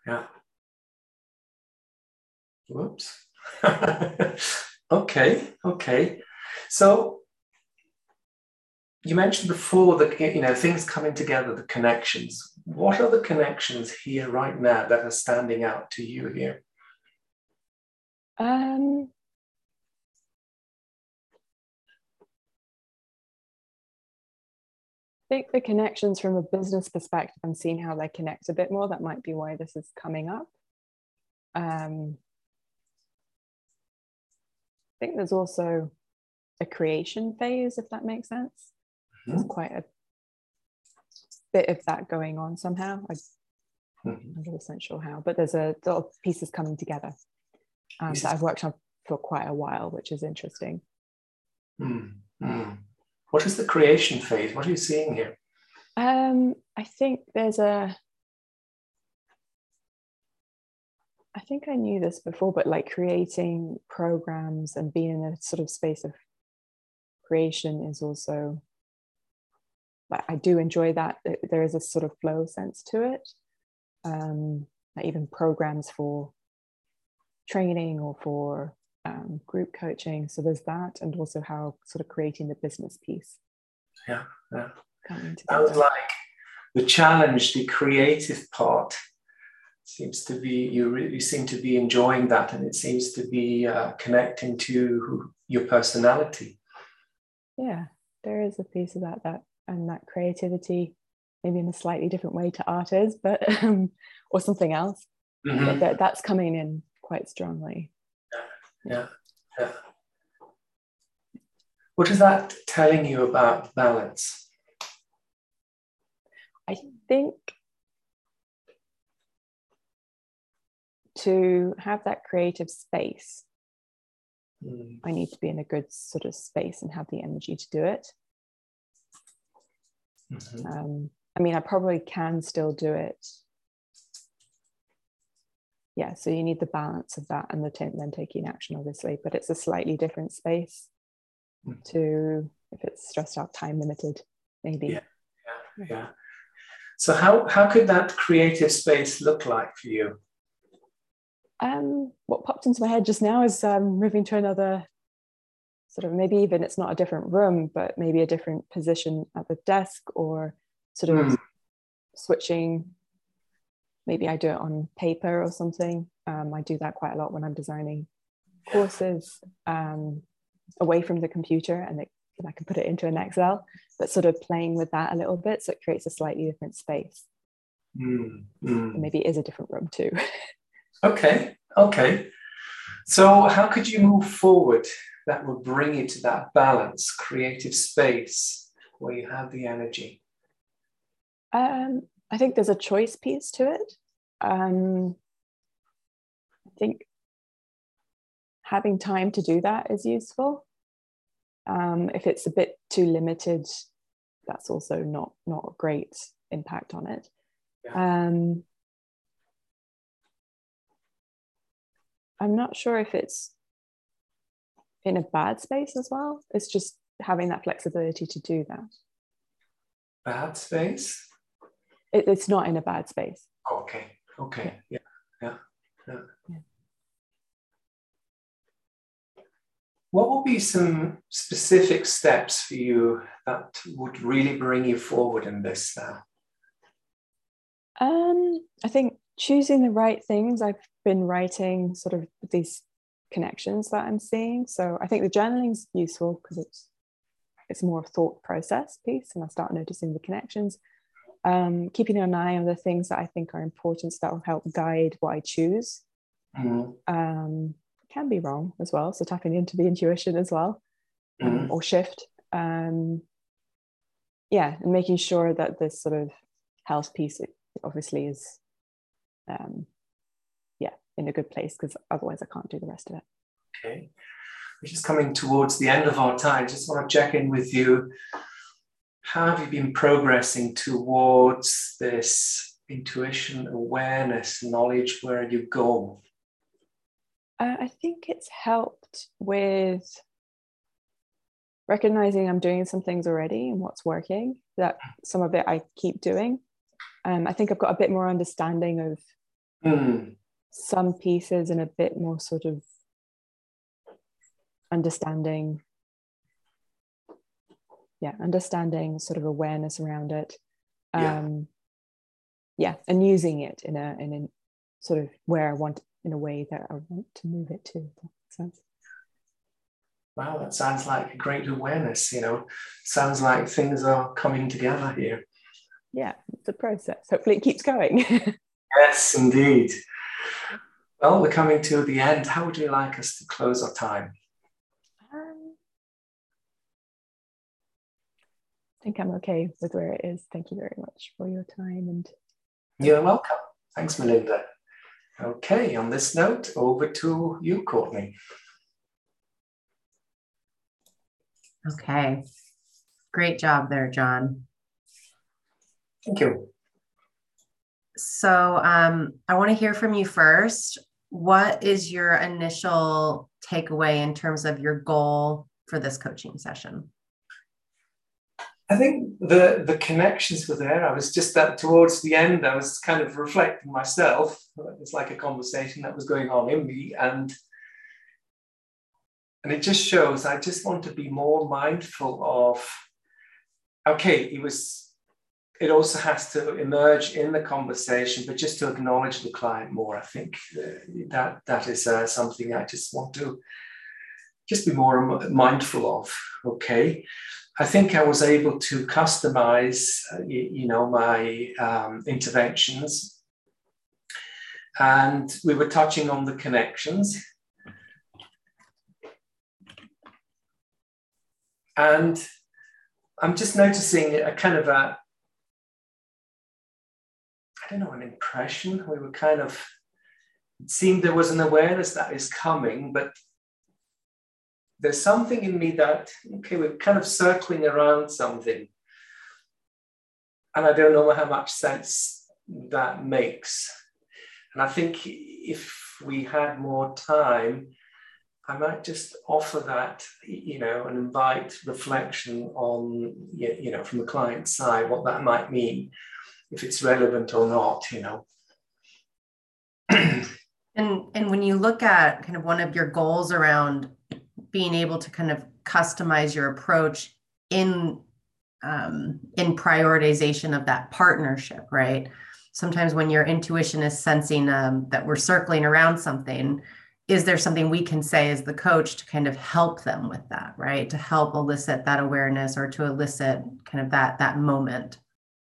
yeah. Whoops. Okay, okay. So you mentioned before that, things coming together, the connections. What are the connections here right now that are standing out to you here? Um, I think the connections from a business perspective, I'm seeing how they connect a bit more. That might be why this is coming up. I think there's also a creation phase, if that makes sense. There's quite a bit of that going on somehow. I'm not 100% sure how, but there's a lot of pieces coming together that I've worked on for quite a while, which is interesting. What is the creation phase? What are you seeing here? I think I think I knew this before, but like creating programs and being in a sort of space of creation is also, like, I do enjoy that. There is a sort of flow sense to it. Like even programs for training or for group coaching. So there's that, and also how sort of creating the business piece. Yeah. Coming together. Sounds like the challenge, the creative part, seems to be, you really seem to be enjoying that, and it seems to be connecting to your personality. Yeah, there is a piece of that and that creativity, maybe in a slightly different way to art is, but or something else. But that's coming in quite strongly. Yeah. What is that telling you about balance? I think to have that creative space, I need to be in a good sort of space and have the energy to do it. I mean, I probably can still do it. Yeah, so you need the balance of that and then taking action, obviously, but it's a slightly different space to if it's stressed out, time limited, maybe. Yeah. So how could that creative space look like for you? What popped into my head just now is moving to another sort of, maybe even it's not a different room, but maybe a different position at the desk, or sort of switching. Maybe I do it on paper or something. I do that quite a lot when I'm designing courses, away from the computer, and I can put it into an Excel, but sort of playing with that a little bit, so it creates a slightly different space. Maybe it is a different room too. Okay. So how could you move forward that would bring you to that balance, creative space where you have the energy? I think there's a choice piece to it. I think having time to do that is useful. If it's a bit too limited, that's also not a great impact on it. I'm not sure if it's in a bad space as well. It's just having that flexibility to do that. Bad space? It's not in a bad space. Okay. Yeah. What would be some specific steps for you that would really bring you forward in this now? I think choosing the right things. I've been writing sort of these connections that I'm seeing. So I think the journaling's useful because it's more a thought process piece, and I start noticing the connections. Keeping an eye on the things that I think are important, that will help guide what I choose. Can be wrong as well, so tapping into the intuition as well, or shift. And making sure that this sort of health piece obviously is in a good place, because otherwise I can't do the rest of it. Okay, we're just coming towards the end of our time. Just want to check in with you. How have you been progressing towards this intuition, awareness, knowledge? Where you go? I think it's helped with recognizing I'm doing some things already and what's working, that some of it I keep doing. I think I've got a bit more understanding of some pieces in a bit more sort of understanding sort of awareness around it, and using it in a sort of where I want, in a way that I want to move it to, if that makes sense. Wow, that sounds like a great awareness, sounds like things are coming together here. Yeah, it's a process. Hopefully it keeps going. Yes, indeed. Well, we're coming to the end. How would you like us to close our time? I think I'm okay with where it is. Thank you very much for your time. And you're welcome. Thanks, Melinda. Okay, on this note, over to you, Courtney. Okay. Great job there, John. Thank you. So I want to hear from you first. What is your initial takeaway in terms of your goal for this coaching session? I think the connections were there. I was just that towards the end, I was kind of reflecting myself. It's like a conversation that was going on in me. And it just shows I just want to be more mindful of, okay, it also has to emerge in the conversation, but just to acknowledge the client more. I think that is something I just want to just be more mindful of. Okay. I think I was able to customize, my interventions, and we were touching on the connections. And I'm just noticing a kind of an impression. We were kind of, it seemed there was an awareness that is coming, but there's something in me that, okay, we're kind of circling around something. And I don't know how much sense that makes. And I think if we had more time, I might just offer that, and invite reflection on, from the client's side, what that might mean, if it's relevant or not, And when you look at kind of one of your goals around being able to kind of customize your approach in prioritization of that partnership, right? Sometimes when your intuition is sensing that we're circling around something, is there something we can say as the coach to kind of help them with that, right? To help elicit that awareness, or to elicit kind of that moment.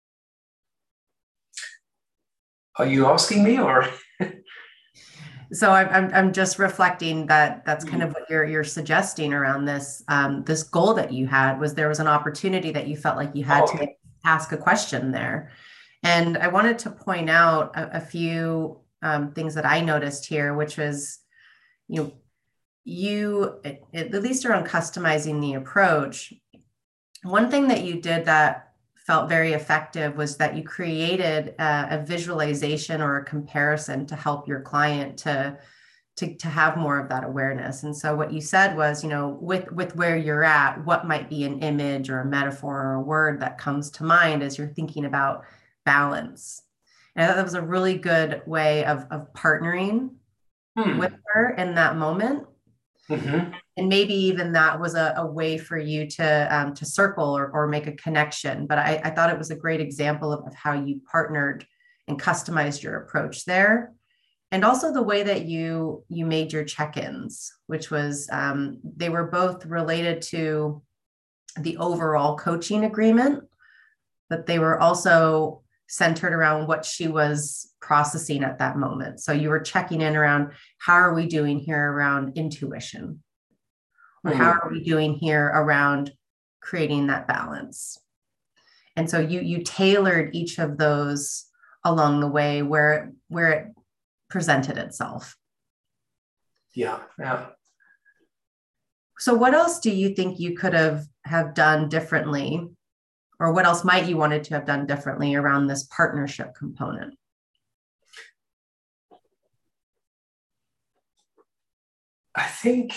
Are you asking me, or? So I'm just reflecting that that's kind of what you're suggesting around this this goal that you had. Was there was an opportunity that you felt like you had to ask a question there, and I wanted to point out a few things that I noticed here, which was, you at least around customizing the approach. One thing that you did that felt very effective was that you created a visualization or a comparison to help your client to have more of that awareness. And so what you said was, with where you're at, what might be an image or a metaphor or a word that comes to mind as you're thinking about balance. And I thought that was a really good way of partnering with her in that moment. Mm-hmm. And maybe even that was a way for you to circle or make a connection. But I thought it was a great example of how you partnered and customized your approach there. And also the way that you made your check-ins, which was they were both related to the overall coaching agreement, but they were also centered around what she was processing at that moment. So you were checking in around, how are we doing here around intuition? Or how are we doing here around creating that balance? And so you tailored each of those along the way where it presented itself. Yeah. So what else do you think you could have done differently, or what else might you wanted to have done differently around this partnership component? I think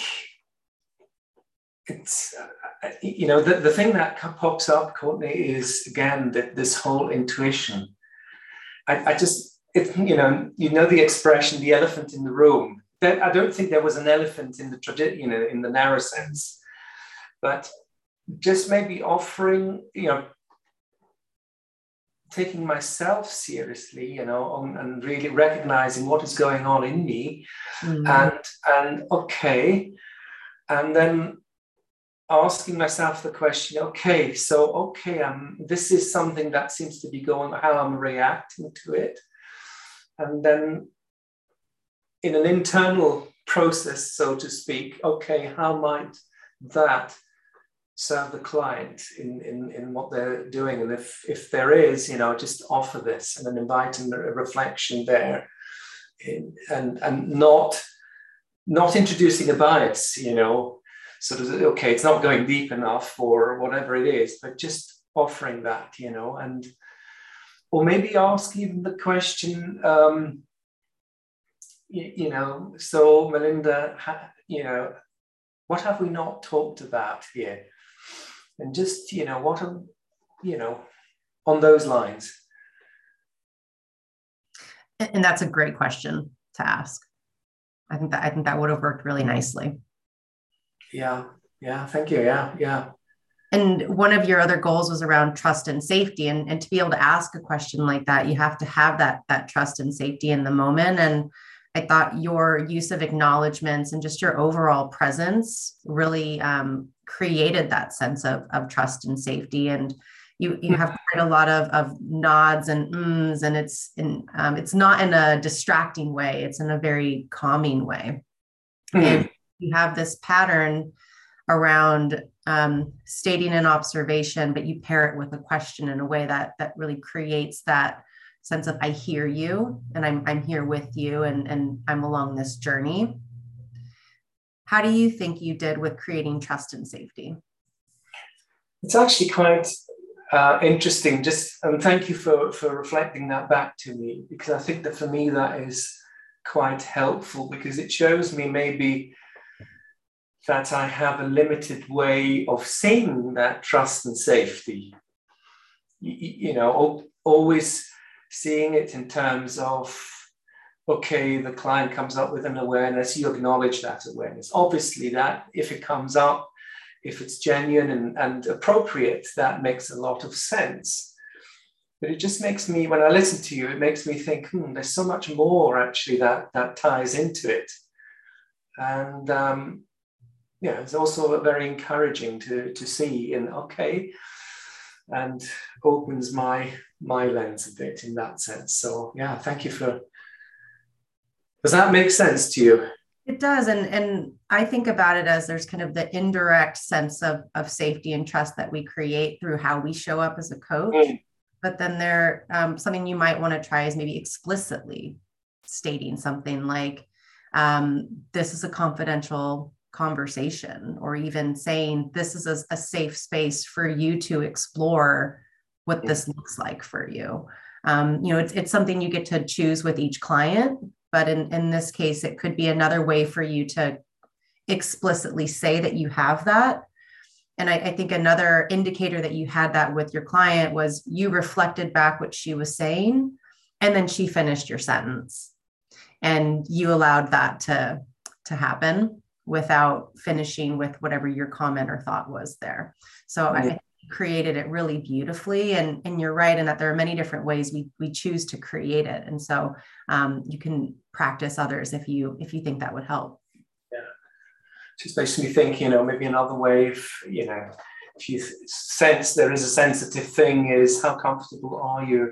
it's, the thing that pops up, Courtney, is again that this whole intuition. I just It, the expression, the elephant in the room. I don't think there was an elephant in the tradition, in the narrow sense, but just maybe offering, taking myself seriously, and really recognizing what is going on in me, and okay, and then asking myself the question, this is something that seems to be going, how I'm reacting to it. And then in an internal process, so to speak, okay, how might that serve the client in what they're doing? And if there is, just offer this and then invite a reflection there, and not introducing a bias, sort of, okay, it's not going deep enough or whatever it is, but just offering that, or maybe ask even the question, so Melinda, what have we not talked about here? And just, what are, on those lines. And that's a great question to ask. I think that would have worked really nicely. Yeah. Thank you. Yeah. And one of your other goals was around trust and safety. And to be able to ask a question like that, you have to have that trust and safety in the moment. And I thought your use of acknowledgements and just your overall presence really created that sense of trust and safety. And you have quite a lot of nods and ums, and it's not in a distracting way. It's in a very calming way. And you have this pattern around stating an observation, but you pair it with a question in a way that really creates that sense of, I hear you, and I'm here with you, and I'm along this journey. How do you think you did with creating trust and safety? It's actually quite interesting. And thank you for reflecting that back to me, because I think that for me that is quite helpful, because it shows me maybe that I have a limited way of seeing that trust and safety. Always seeing it in terms of, okay, the client comes up with an awareness, you acknowledge that awareness. Obviously, that if it comes up, if it's genuine and appropriate, that makes a lot of sense. But it just makes me, when I listen to you, it makes me think, there's so much more actually that ties into it. And it's also very encouraging to see and opens my lens a bit in that sense. So yeah, thank you does that make sense to you? It does. And I think about it as there's kind of the indirect sense of safety and trust that we create through how we show up as a coach. But then there, something you might want to try is maybe explicitly stating something like, this is a confidential conversation, or even saying this is a safe space for you to explore what this looks like for you. It's something you get to choose with each client, but in this case, it could be another way for you to explicitly say that you have that. And I think another indicator that you had that with your client was you reflected back what she was saying, and then she finished your sentence, and you allowed that to happen without finishing with whatever your comment or thought was there. So I created it really beautifully. And you're right in that there are many different ways we choose to create it. And so you can practice others if you think that would help. Yeah. Just makes me think, maybe another way, if you sense there is a sensitive thing, is how comfortable are you,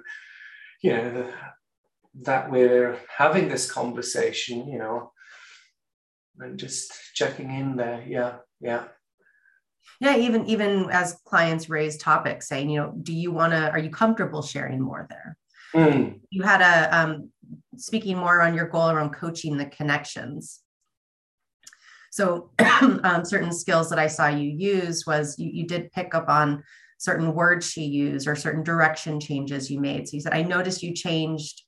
that we're having this conversation, and just checking in there. Yeah. Even as clients raise topics saying, are you comfortable sharing more there? You had speaking more on your goal around coaching the connections. So certain skills that I saw you use was you did pick up on certain words she used or certain direction changes you made. So you said, I noticed you changed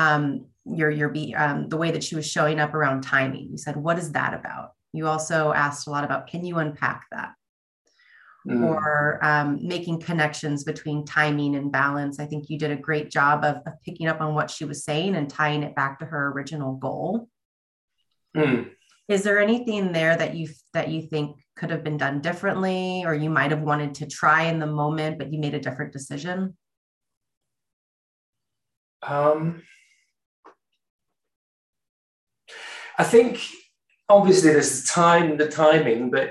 the way that she was showing up around timing. You said, what is that about? You also asked a lot about, can you unpack that? or making connections between timing and balance. I think you did a great job of picking up on what she was saying and tying it back to her original goal. Is there anything there that you think could have been done differently, or you might have wanted to try in the moment, but you made a different decision? I think obviously there's the timing, but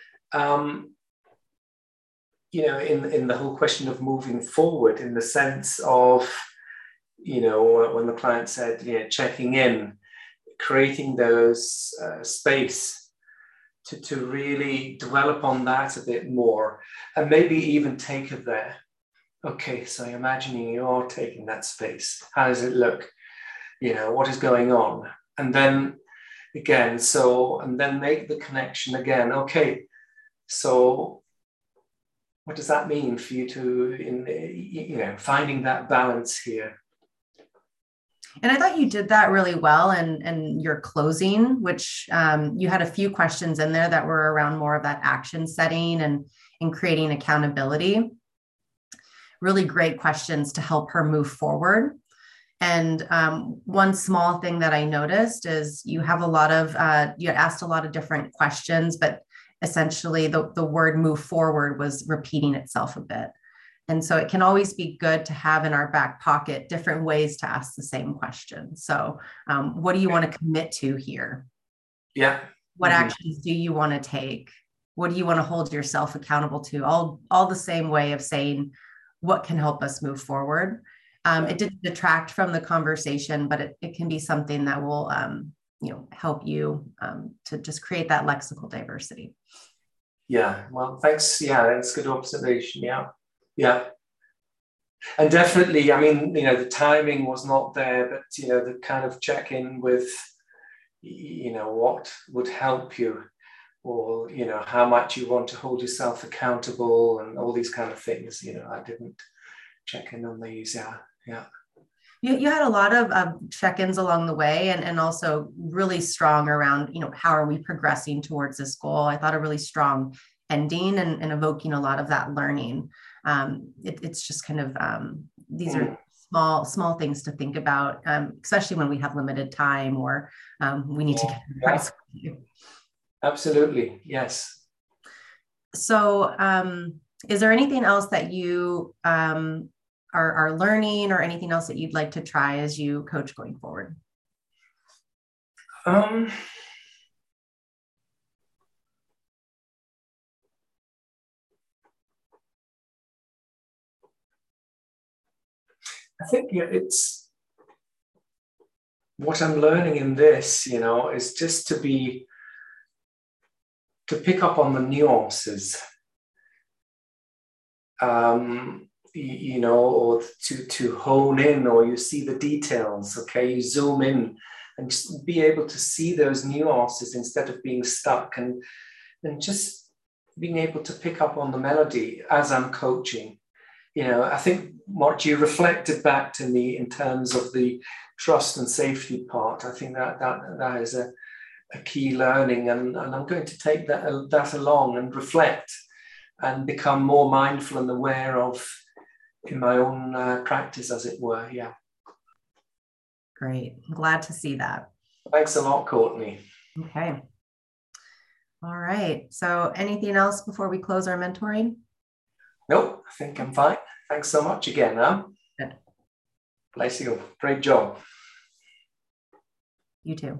in the whole question of moving forward, in the sense of, when the client said, checking in, creating those space to really dwell upon that a bit more, and maybe even take it there. Okay, so imagining you're taking that space. How does it look? What is going on? And then again, and then make the connection again. Okay, so what does that mean for you to, finding that balance here? And I thought you did that really well in your closing, which you had a few questions in there that were around more of that action setting and creating accountability. Really great questions to help her move forward. And one small thing that I noticed is you had asked a lot of different questions, but essentially the word move forward was repeating itself a bit. And so it can always be good to have in our back pocket different ways to ask the same question. So what do you want to commit to here? Yeah. What actions do you want to take? What do you want to hold yourself accountable to? All the same way of saying what can help us move forward. It didn't detract from the conversation, but it can be something that will help you to just create that lexical diversity. Yeah, well, thanks. Yeah, that's good observation. Yeah. And definitely, I mean, the timing was not there, but, the kind of check-in with, what would help you, or, how much you want to hold yourself accountable and all these kind of things. I didn't check in on these. Yeah. You had a lot of check-ins along the way, and also really strong around, how are we progressing towards this goal? I thought a really strong ending and evoking a lot of that learning. It's just kind of, these are small things to think about, especially when we have limited time or we need to get advice. Absolutely. Yes. So is there anything else that you are learning, or anything else that you'd like to try as you coach going forward? I think it's what I'm learning in this, is just to pick up on the nuances, or to hone in, or you see the details. Okay, you zoom in and just be able to see those nuances instead of being stuck, and just being able to pick up on the melody as I'm coaching. I think what you reflected back to me in terms of the trust and safety part, I think that is a key learning, and I'm going to take that along and reflect and become more mindful and aware of in my own practice, as it were. Yeah. Great. I'm glad to see that. Thanks a lot, Courtney. Okay. All right. So anything else before we close our mentoring? Nope, I think I'm fine. Thanks so much again. Good. Bless you. Great job. You too.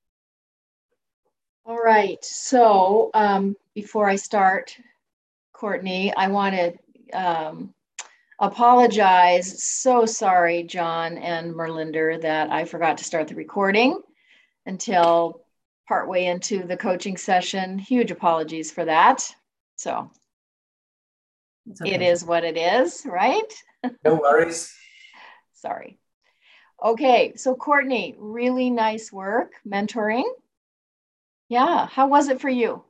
All right. So before I start, Courtney, I want to apologize. So sorry, John and Merlinder, that I forgot to start the recording until partway into the coaching session. Huge apologies for that. So okay. It is what it is, right? No worries. Sorry. Okay, so Courtney, really nice work mentoring. Yeah, how was it for you?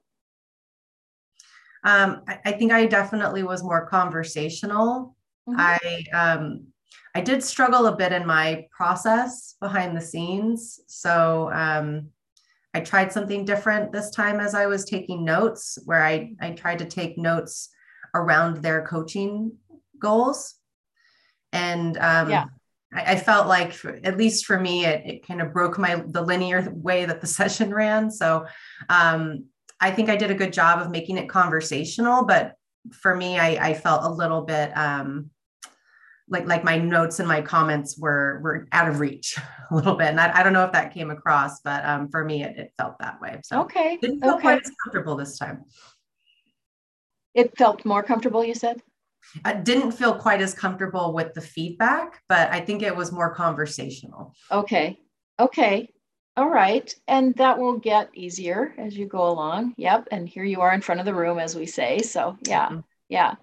I think I definitely was more conversational. Mm-hmm. I did struggle a bit in my process behind the scenes. So I tried something different this time as I was taking notes, where I tried to take notes around their coaching goals. And Yeah. I felt like, at least for me, it kind of broke the linear way that the session ran. So I think I did a good job of making it conversational, but for me, I felt a little bit like my notes and my comments were out of reach a little bit. And I don't know if that came across, but for me, it felt that way. So Okay. didn't feel quite as comfortable this time. It felt more comfortable, you said? I didn't feel quite as comfortable with the feedback, but I think it was more conversational. Okay. Okay. All right. And that will get easier as you go along. Yep. And here you are in front of the room, as we say. So yeah. Mm-hmm. Yeah.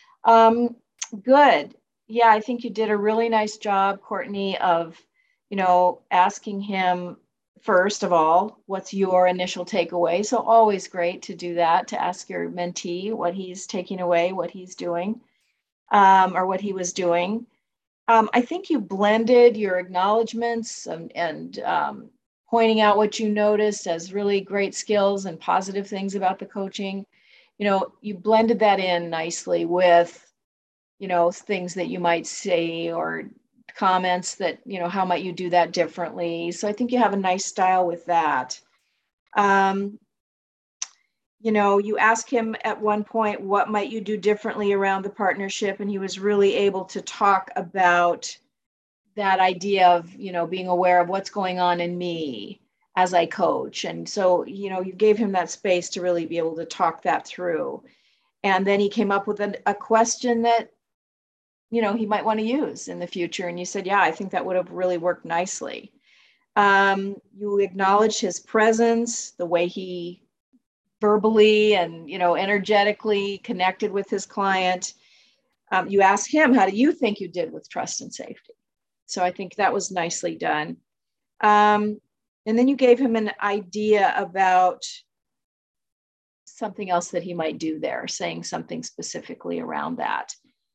Good. Yeah. I think you did a really nice job, Courtney, of, asking him, first of all, what's your initial takeaway? So always great to do that, to ask your mentee what he's taking away, what he's doing, or what he was doing. I think you blended your acknowledgments and pointing out what you noticed as really great skills and positive things about the coaching. You blended that in nicely with, things that you might say or comments that, how might you do that differently? So I think you have a nice style with that. You asked him at one point, what might you do differently around the partnership? And he was really able to talk about that idea of, being aware of what's going on in me as I coach. And so, you gave him that space to really be able to talk that through. And then he came up with a question that, he might want to use in the future. And you said, yeah, I think that would have really worked nicely. You acknowledged his presence, the way he verbally and, energetically connected with his client. You asked him, how do you think you did with trust and safety? So I think that was nicely done. And then you gave him an idea about something else that he might do there, saying something specifically around that.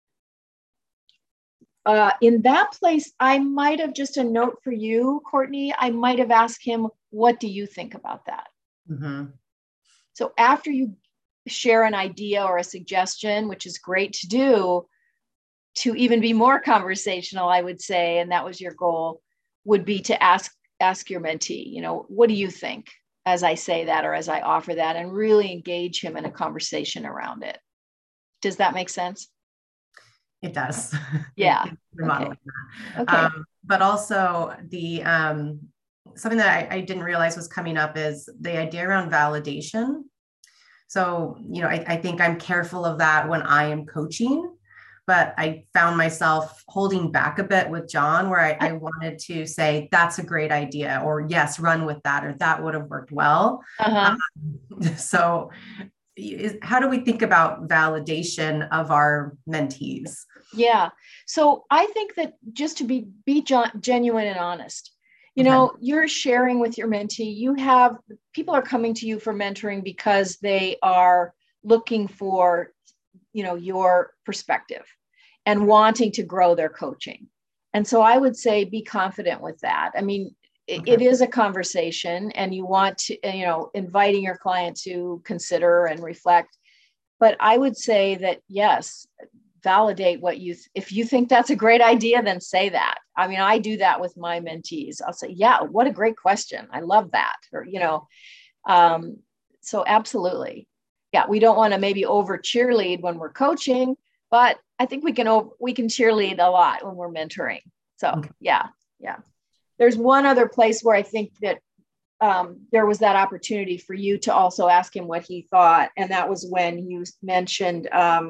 In that place, I might have, just a note for you, Courtney, I might have asked him, what do you think about that? Mm-hmm. So after you share an idea or a suggestion, which is great to do, to even be more conversational, I would say, and that was your goal, would be to ask your mentee, what do you think as I say that or as I offer that, and really engage him in a conversation around it. Does that make sense? It does. Yeah. Okay. Okay. But also the something that I didn't realize was coming up is the idea around validation. So, I think I'm careful of that when I am coaching, but I found myself holding back a bit with John, where I wanted to say, that's a great idea, or yes, run with that, or that would have worked well. Uh-huh. So how do we think about validation of our mentees? Yeah. So I think that just to be genuine and honest, you're sharing with your mentee, people are coming to you for mentoring because they are looking for, your perspective and wanting to grow their coaching. And so I would say, be confident with that. I mean, it is a conversation, and you want to, inviting your client to consider and reflect. But I would say that, yes, validate if you think that's a great idea, then say that. I mean, I do that with my mentees. I'll say, yeah, what a great question. I love that. Or, so absolutely. Yeah. We don't want to maybe over cheerlead when we're coaching, but I think we can cheerlead a lot when we're mentoring. So yeah. There's one other place where I think that there was that opportunity for you to also ask him what he thought. And that was when you mentioned,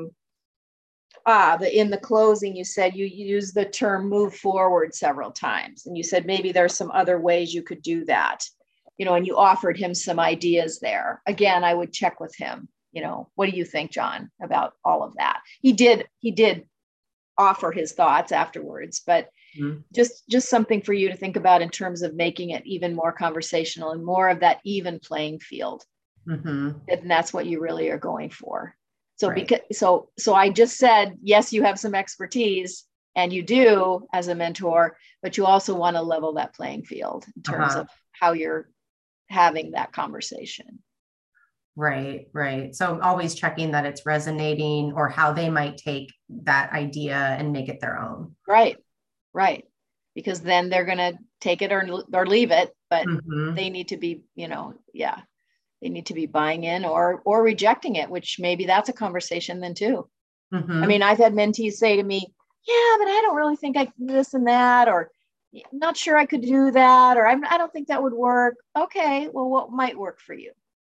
in the closing, you said you used the term move forward several times. And you said, maybe there's some other ways you could do that, and you offered him some ideas there. Again, I would check with him, what do you think, John, about all of that? He did offer his thoughts afterwards, but just something for you to think about in terms of making it even more conversational and more of that even playing field. Mm-hmm. And that's what you really are going for. So right. So I just said, yes, you have some expertise, and you do as a mentor, but you also want to level that playing field in terms of how you're having that conversation. Right, right. So always checking that it's resonating or how they might take that idea and make it their own. Right, right. Because then they're going to take it or leave it, but they need to be, yeah, they need to be buying in or rejecting it, which maybe that's a conversation then too. I mean, I've had mentees say to me, yeah, but I don't really think I can do this and that, or I'm not sure I could do that, or I don't think that would work. Okay, well, what might work for you?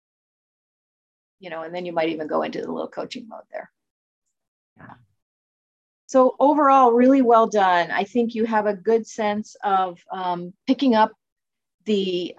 And then you might even go into the little coaching mode there. Yeah. So overall, really well done. I think you have a good sense of picking up the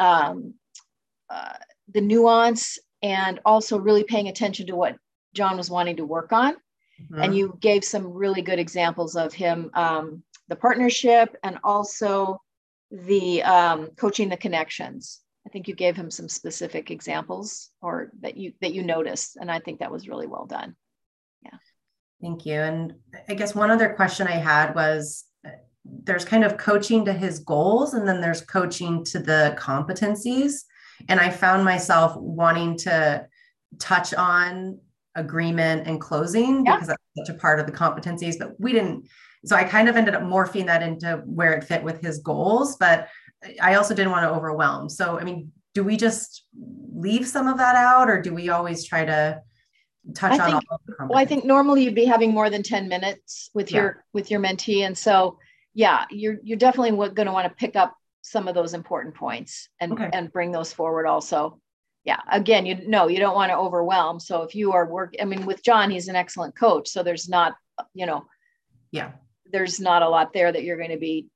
nuance and also really paying attention to what John was wanting to work on. And you gave some really good examples of him, the partnership and also the coaching the connections. I think you gave him some specific examples or that you noticed. And I think that was really well done. Yeah. Thank you. And I guess one other question I had was there's kind of coaching to his goals and then there's coaching to the competencies. And I found myself wanting to touch on agreement and closing because that's such a part of the competencies, but we didn't. So I kind of ended up morphing that into where it fit with his goals, but I also didn't want to overwhelm. So, I mean, do we just leave some of that out or do we always try to touch on all of the competencies? Well, I think normally you'd be having more than 10 minutes with your mentee. And so, yeah, you're definitely going to want to pick up some of those important points and bring those forward also. Yeah. Again, you don't want to overwhelm. So if you are with John, he's an excellent coach. So there's not, there's not a lot there that you're going to be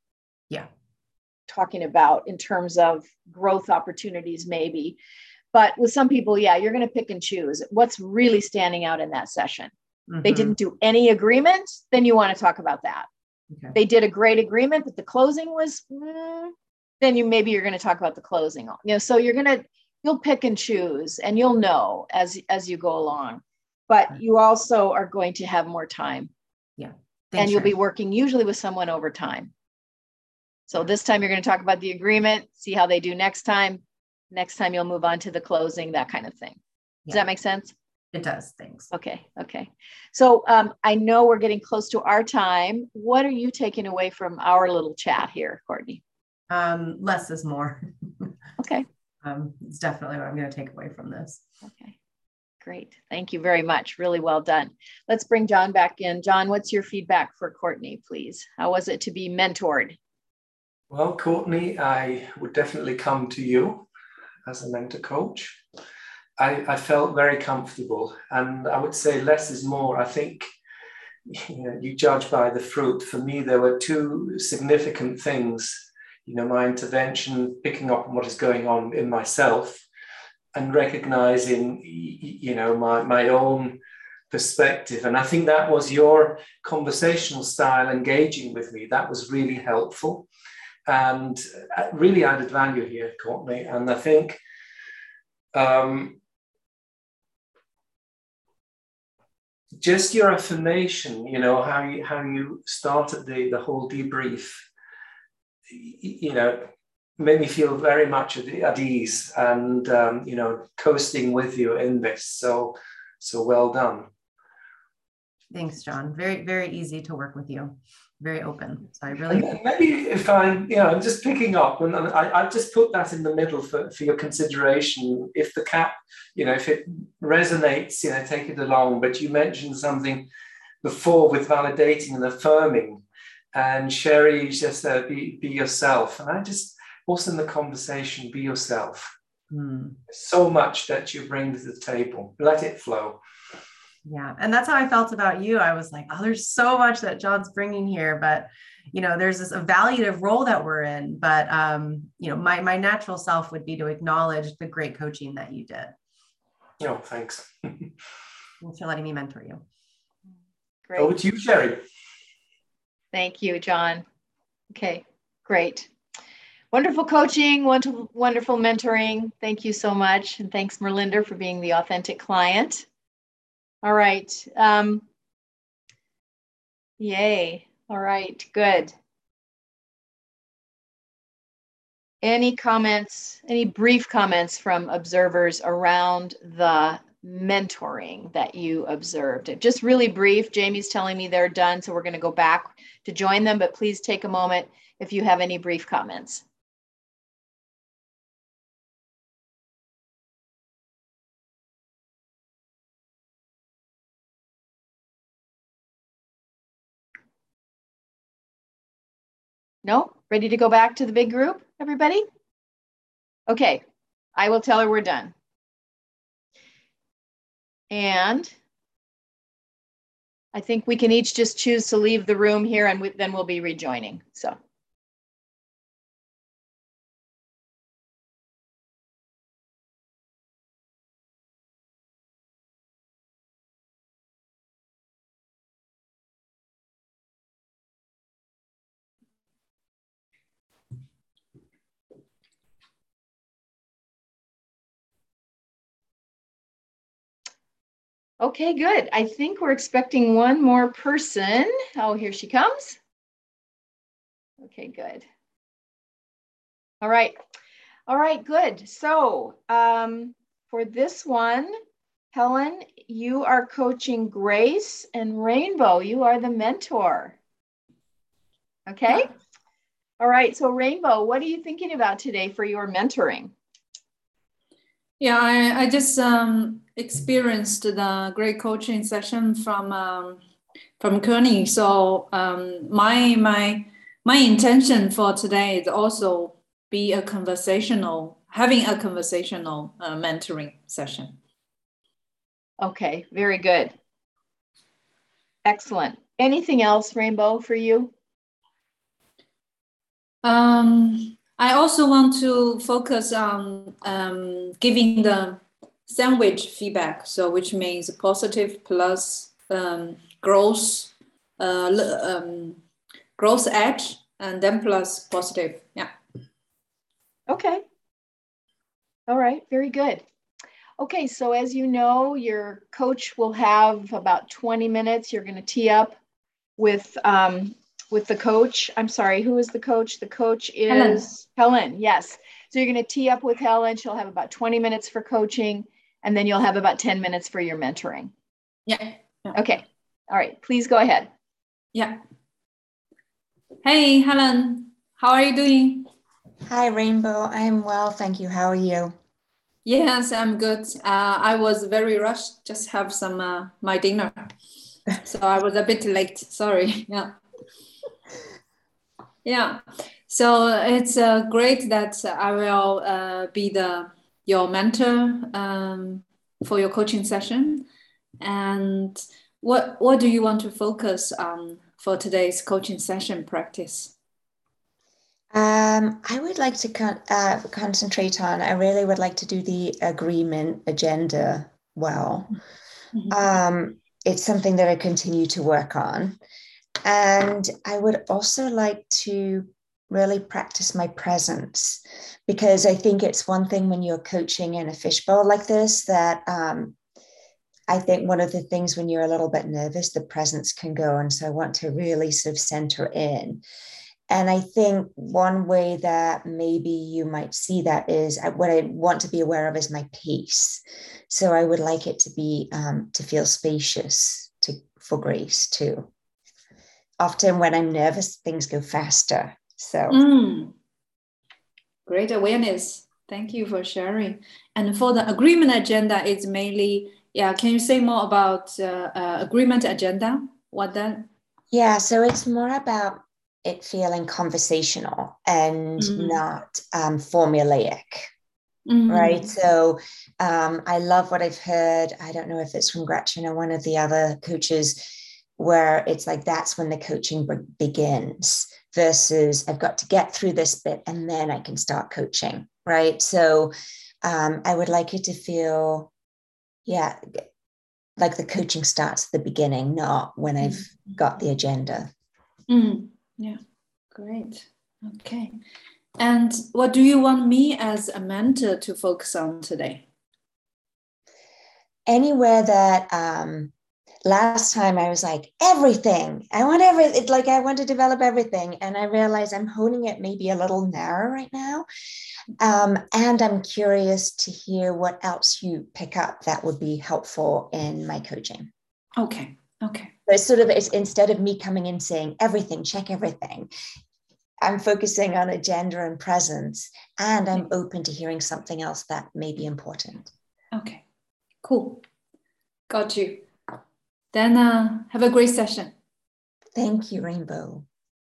talking about in terms of growth opportunities, maybe. But with some people, you're going to pick and choose what's really standing out in that session. They didn't do any agreement, then you want to talk about that. Okay. They did a great agreement, but the closing was, then you're going to talk about the closing. So you'll pick and choose and you'll know as you go along, but you also are going to have more time. Yeah. And you'll be working usually with someone over time. So this time you're going to talk about the agreement, see how they do next time. Next time you'll move on to the closing, that kind of thing. Does that make sense? It does. Thanks. Okay. So I know we're getting close to our time. What are you taking away from our little chat here, Courtney? Less is more. Okay. It's definitely what I'm going to take away from this. Okay. Great. Thank you very much. Really well done. Let's bring John back in. John, what's your feedback for Courtney, please? How was it to be mentored? Well, Courtney, I would definitely come to you as a mentor coach. I felt very comfortable, and I would say less is more. I think you judge by the fruit. For me, there were two significant things. My intervention, picking up on what is going on in myself, and recognizing, my own perspective. And I think that was your conversational style, engaging with me. That was really helpful and really added value here, Courtney. And I think just your affirmation, how you started the whole debrief, made me feel very much at ease and, coasting with you in this. So well done. Thanks, John. Very, very easy to work with you. Very open. So I really... Maybe if I'm just picking up, and I just put that in the middle for your consideration. If the cap, if it resonates, take it along. But you mentioned something before with validating and affirming. And Sherry just be yourself. And I just, also in the conversation, be yourself. So much that you bring to the table. Let it flow. Yeah. And that's how I felt about you. I was like, oh, there's so much that John's bringing here, but, there's this evaluative role that we're in. But, my natural self would be to acknowledge the great coaching that you did. Oh, thanks. Thanks for letting me mentor you. Great. Over to you, Sherry. Thank you, John. Okay, great. Wonderful coaching, wonderful mentoring. Thank you so much. And thanks, Merlinder, for being the authentic client. All right. Yay. All right, good. Any comments, any brief comments from observers around the mentoring that you observed? Just really brief. Jamie's telling me they're done, so we're going to go back to join them, but please take a moment if you have any brief comments. No? Ready to go back to the big group, everybody? Okay, I will tell her we're done. And I think we can each just choose to leave the room here, and then we'll be rejoining. So. Okay, good. I think we're expecting one more person. Oh, here she comes. Okay, good. All right. All right, good. So for this one, Helen, you are coaching Grace, and Rainbow, you are the mentor. Okay. Yeah. All right. So Rainbow, what are you thinking about today for your mentoring? Yeah, I just experienced the great coaching session from Kearney. So my intention for today is also having a conversational mentoring session. Okay, very good. Excellent. Anything else, Rainbow, for you? I also want to focus on giving the sandwich feedback, so which means positive plus growth edge, and then plus positive. Yeah. Okay. All right. Very good. Okay. So as you know, your coach will have about 20 minutes. You're going to tee up with the coach. I'm sorry, who is the coach? The coach is Helen. Yes. So you're going to tee up with Helen. She'll have about 20 minutes for coaching, and then you'll have about 10 minutes for your mentoring. Yeah. Okay. All right. Please go ahead. Yeah. Hey, Helen. How are you doing? Hi, Rainbow. I'm well, thank you. How are you? Yes, I'm good. I was very rushed. Just have some my dinner. So I was a bit late. Sorry. Yeah. Yeah. So it's great that I will be your mentor for your coaching session. And what do you want to focus on for today's coaching session practice? I would like to concentrate on, I really would like to do the agreement agenda well. Mm-hmm. It's something that I continue to work on. And I would also like to really practice my presence, because I think it's one thing when you're coaching in a fishbowl like this that I think one of the things when you're a little bit nervous, the presence can go. And so I want to really sort of center in. And I think one way that maybe you might see that is what I want to be aware of is my pace. So I would like it to be to feel spacious for Grace too. Often when I'm nervous, things go faster. So great awareness. Thank you for sharing. And for the agreement agenda, it's mainly, can you say more about agreement agenda? What that? Yeah, so it's more about it feeling conversational and not formulaic. Right. So I love what I've heard. I don't know if it's from Gretchen or one of the other coaches, where it's like that's when the coaching begins versus I've got to get through this bit and then I can start coaching. Right. So I would like it to feel, like the coaching starts at the beginning, not when I've got the agenda. Yeah, great. Okay. And what do you want me as a mentor to focus on today? Anywhere that, last time I was like, everything. I want everything. Like I want to develop everything. And I realize I'm honing it maybe a little narrow right now. And I'm curious to hear what else you pick up that would be helpful in my coaching. Okay. Okay. So it's sort of, it's instead of me coming in saying everything, check everything, I'm focusing on agenda and presence, and I'm open to hearing something else that may be important. Okay. Cool. Got you. Then have a great session. Thank you, Rainbow.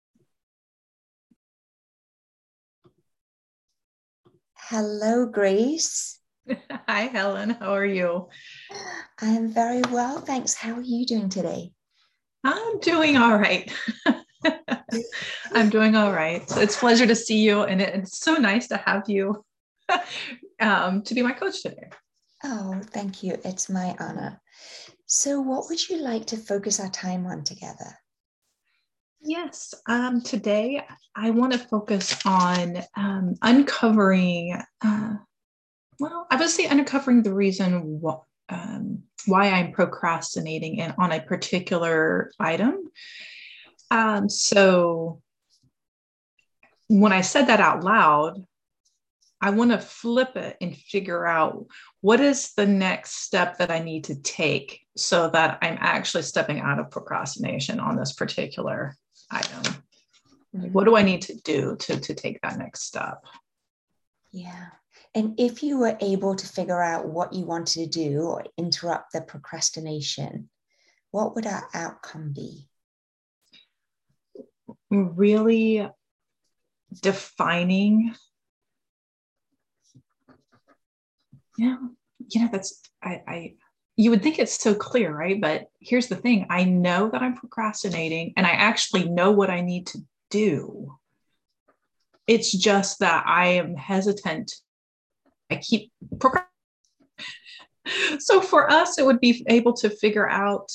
Hello, Grace. Hi, Helen. How are you? I'm very well, thanks. How are you doing today? I'm doing all right. I'm doing all right. So it's a pleasure to see you, and it's so nice to have you to be my coach today. Oh, thank you. It's my honor. So what would you like to focus our time on together? Yes, today I want to focus on uncovering, I would say uncovering the reason why I'm procrastinating on a particular item. So when I said that out loud, I want to flip it and figure out what is the next step that I need to take so that I'm actually stepping out of procrastination on this particular item. Like, what do I need to do to take that next step? Yeah. And if you were able to figure out what you wanted to do or interrupt the procrastination, what would our outcome be? Really defining. Yeah, that's you would think it's so clear, right? But here's the thing. I know that I'm procrastinating and I actually know what I need to do. It's just that I am hesitant. I keep procrastinating. So for us, it would be able to figure out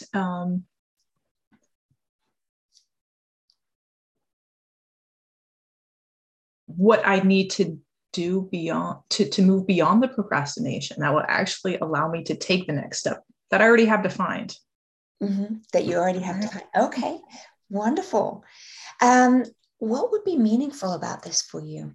what I need to do beyond to move beyond the procrastination that will actually allow me to take the next step that I already have defined. That you already have defined. Okay, wonderful. What would be meaningful about this for you?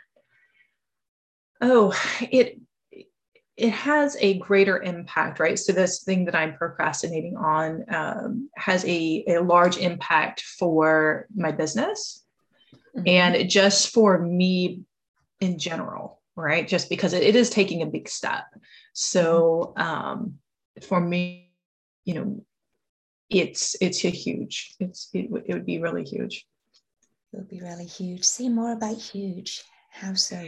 Oh, it has a greater impact, right? So this thing that I'm procrastinating on has a large impact for my business and just for me in general, right? Just because it is taking a big step. So for me, it's a huge, it would be really huge. It would be really huge. Say more about huge. How so?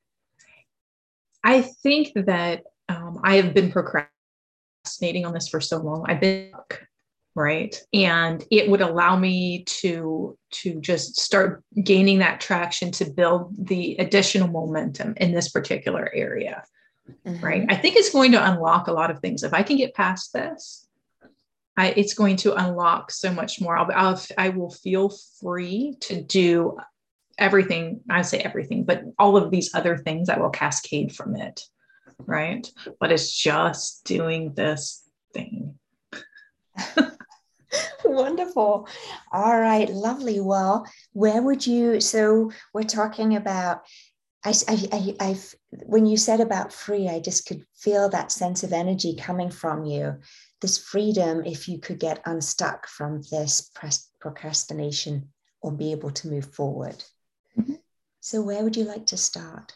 I think that I have been procrastinating on this for so long. I've been stuck, right? And it would allow me to just start gaining that traction to build the additional momentum in this particular area, right? I think it's going to unlock a lot of things. If I can get past this, it's going to unlock so much more. I will feel free to do everything. I say everything, but all of these other things that will cascade from it, right? But it's just doing this thing. Wonderful. All right, lovely. Well, where would you, so we're talking about, when you said about free, I just could feel that sense of energy coming from you, this freedom if you could get unstuck from this procrastination or be able to move forward. So where would you like to start?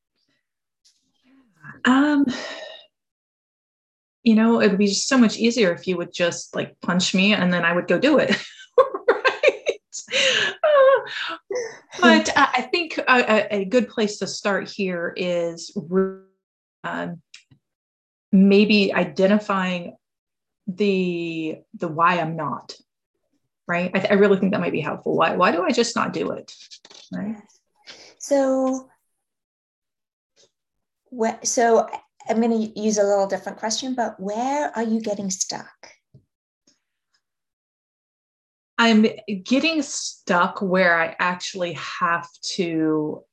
It'd be just so much easier if you would just like punch me and then I would go do it. Right? But I think a good place to start here is maybe identifying the why I'm not, right? I really think that might be helpful. Why do I just not do it? Right. So I'm going to use a little different question, but where are you getting stuck? I'm getting stuck where I actually have to,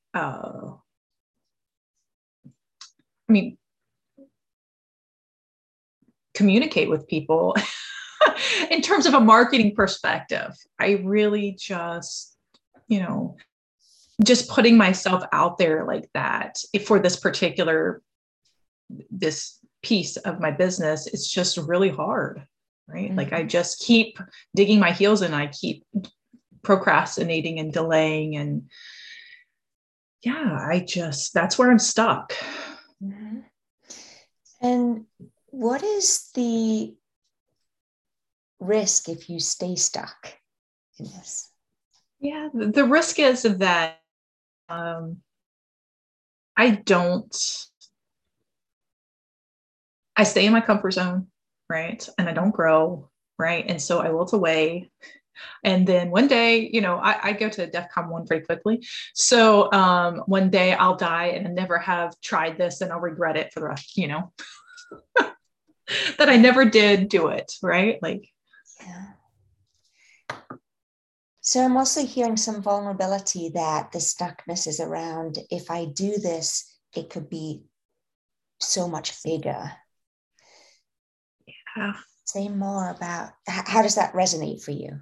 communicate with people in terms of a marketing perspective, I really just, just putting myself out there like that for this piece of my business, it's just really hard, right? Like I just keep digging my heels in. I keep procrastinating and delaying. And that's where I'm stuck. Mm-hmm. And what is the risk if you stay stuck in this? Yeah, the risk is that I stay in my comfort zone, right? And I don't grow, right? And so I wilt away. And then one day, I go to DEFCON 1 very quickly. So one day I'll die and I never have tried this and I'll regret it for the rest, that I never did do it, right? Yeah. So I'm also hearing some vulnerability that the stuckness is around. If I do this, it could be so much bigger. Yeah. Say more about how does that resonate for you?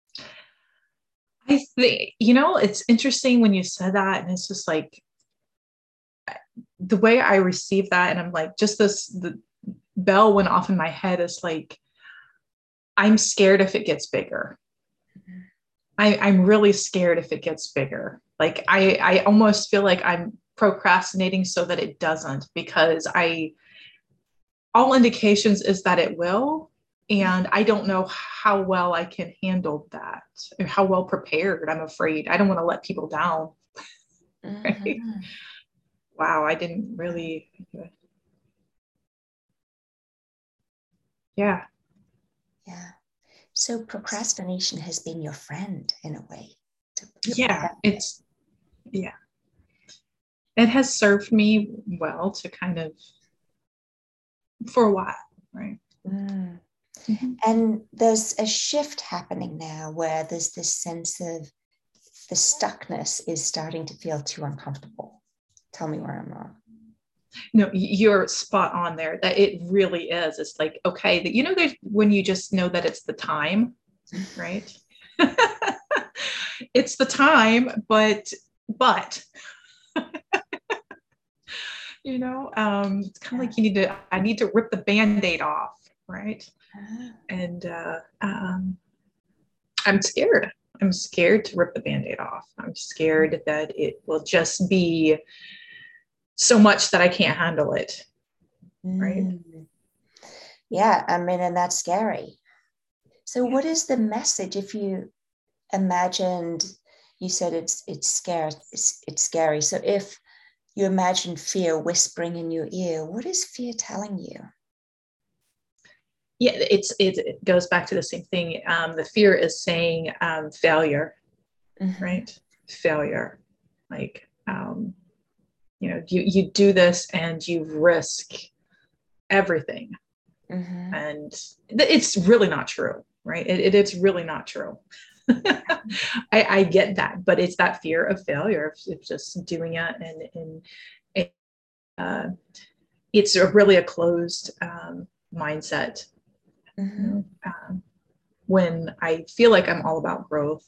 I think, it's interesting when you said that, and it's just like the way I received that. And I'm like, the bell went off in my head. Is like, I'm scared if it gets bigger. I'm really scared if it gets bigger. Like I almost feel like I'm procrastinating so that it doesn't, because all indications is that it will. And I don't know how well I can handle that, or how well prepared. I'm afraid. I don't want to let people down. Right? Mm-hmm. Wow, I didn't really. Yeah. Yeah. So procrastination has been your friend in a way. It has served me well to kind of, for a while, right? Mm. Mm-hmm. And there's a shift happening now where there's this sense of the stuckness is starting to feel too uncomfortable. Tell me where I'm wrong. No, you're spot on there. That it really is. It's like, okay, that that when you just know that it's the time, right? It's the time, but it's kind of like I need to rip the Band-Aid off, right? And I'm scared. I'm scared to rip the Band-Aid off. I'm scared that it will just be so much that I can't handle it, right? Yeah, and that's scary. So what is the message if you imagined, you said it's scary. So if you imagine fear whispering in your ear, what is fear telling you? Yeah, it goes back to the same thing. The fear is saying failure, right? Failure. Like, you do this and you risk everything. And it's really not true, right? It's really not true. I get that, but it's that fear of failure, of just doing it, and it's really a closed mindset. When I feel like I'm all about growth.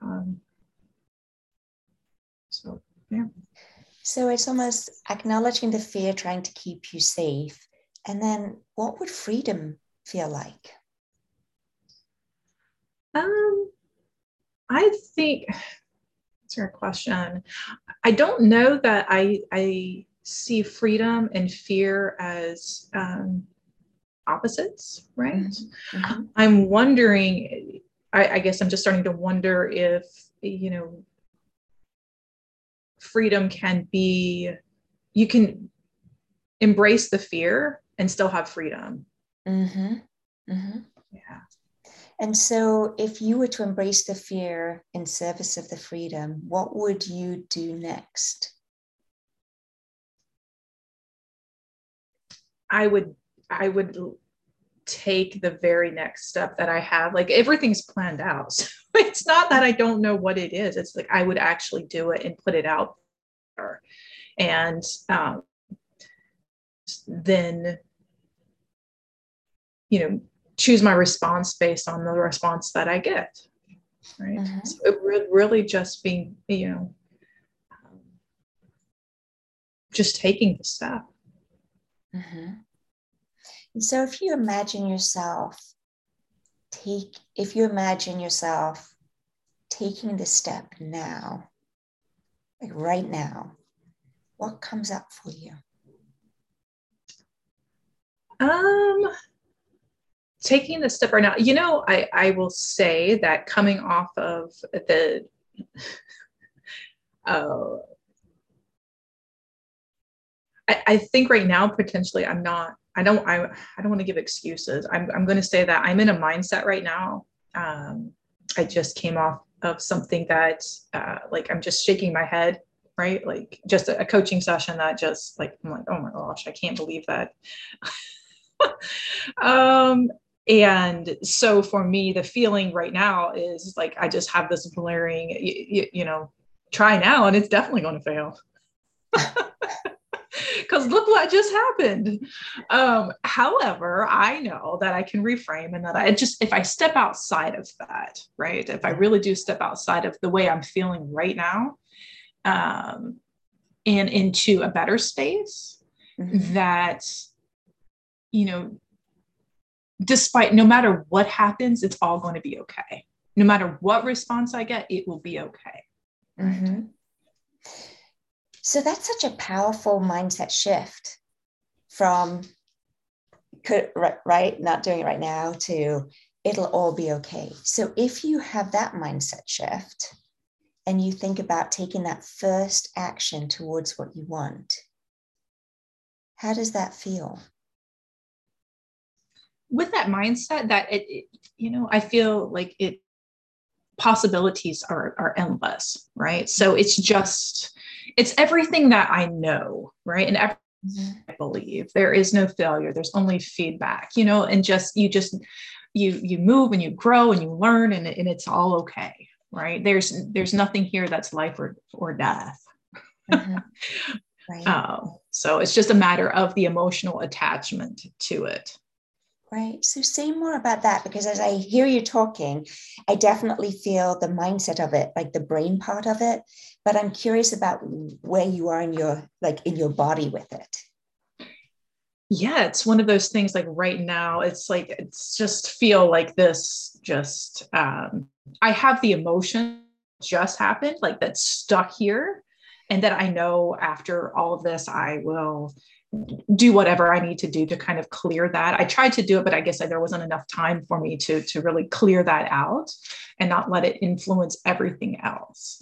So it's almost acknowledging the fear, trying to keep you safe. And then what would freedom feel like? I think that's a question. I don't know that I see freedom and fear as opposites, right? I'm wondering, I guess I'm just starting to wonder if, freedom can be, you can embrace the fear and still have freedom. Yeah. And so if you were to embrace the fear in service of the freedom, what would you do next? I would take the very next step that I have. Like, everything's planned out. So it's not that I don't know what it is. It's like I would actually do it and put it out there. And then, choose my response based on the response that I get. Right. Mm-hmm. So it really just being, just taking the step. Mm-hmm. And so if you imagine yourself taking the step now, like right now, what comes up for you? Taking the step right now, I will say that coming off of the I think right now potentially I don't want to give excuses. I'm going to say that I'm in a mindset right now. I just came off of something that like I'm just shaking my head, right? Like just a coaching session that just like I'm like, oh my gosh, I can't believe that. And so for me, the feeling right now is like I just have this blaring, try now, and it's definitely going to fail. Because look what just happened. However, I know that I can reframe, and that if I step outside of that, right? If I really do step outside of the way I'm feeling right now, and into a better space, Mm-hmm. that, despite, no matter what happens, it's all going to be okay. No matter what response I get, it will be okay. Right? Mm-hmm. So that's such a powerful mindset shift from not doing it right now to it'll all be okay. So if you have that mindset shift and you think about taking that first action towards what you want, how does that feel? With that mindset, that I feel like possibilities are endless, right? So it's everything that I know, right? And everything I believe. There is no failure. There's only feedback, and you move and you grow and you learn, and it's all okay, right? There's nothing here that's life or death. Mm-hmm. Right. So it's just a matter of the emotional attachment to it. Right. So say more about that, because as I hear you talking, I definitely feel the mindset of it, like the brain part of it. But I'm curious about where you are in your body with it. Yeah, it's one of those things like right now, it's just feel like this, I have the emotion just happened, like that's stuck here. And that I know after all of this, I will do whatever I need to do to kind of clear that. I tried to do it, but I guess there wasn't enough time for me to really clear that out and not let it influence everything else.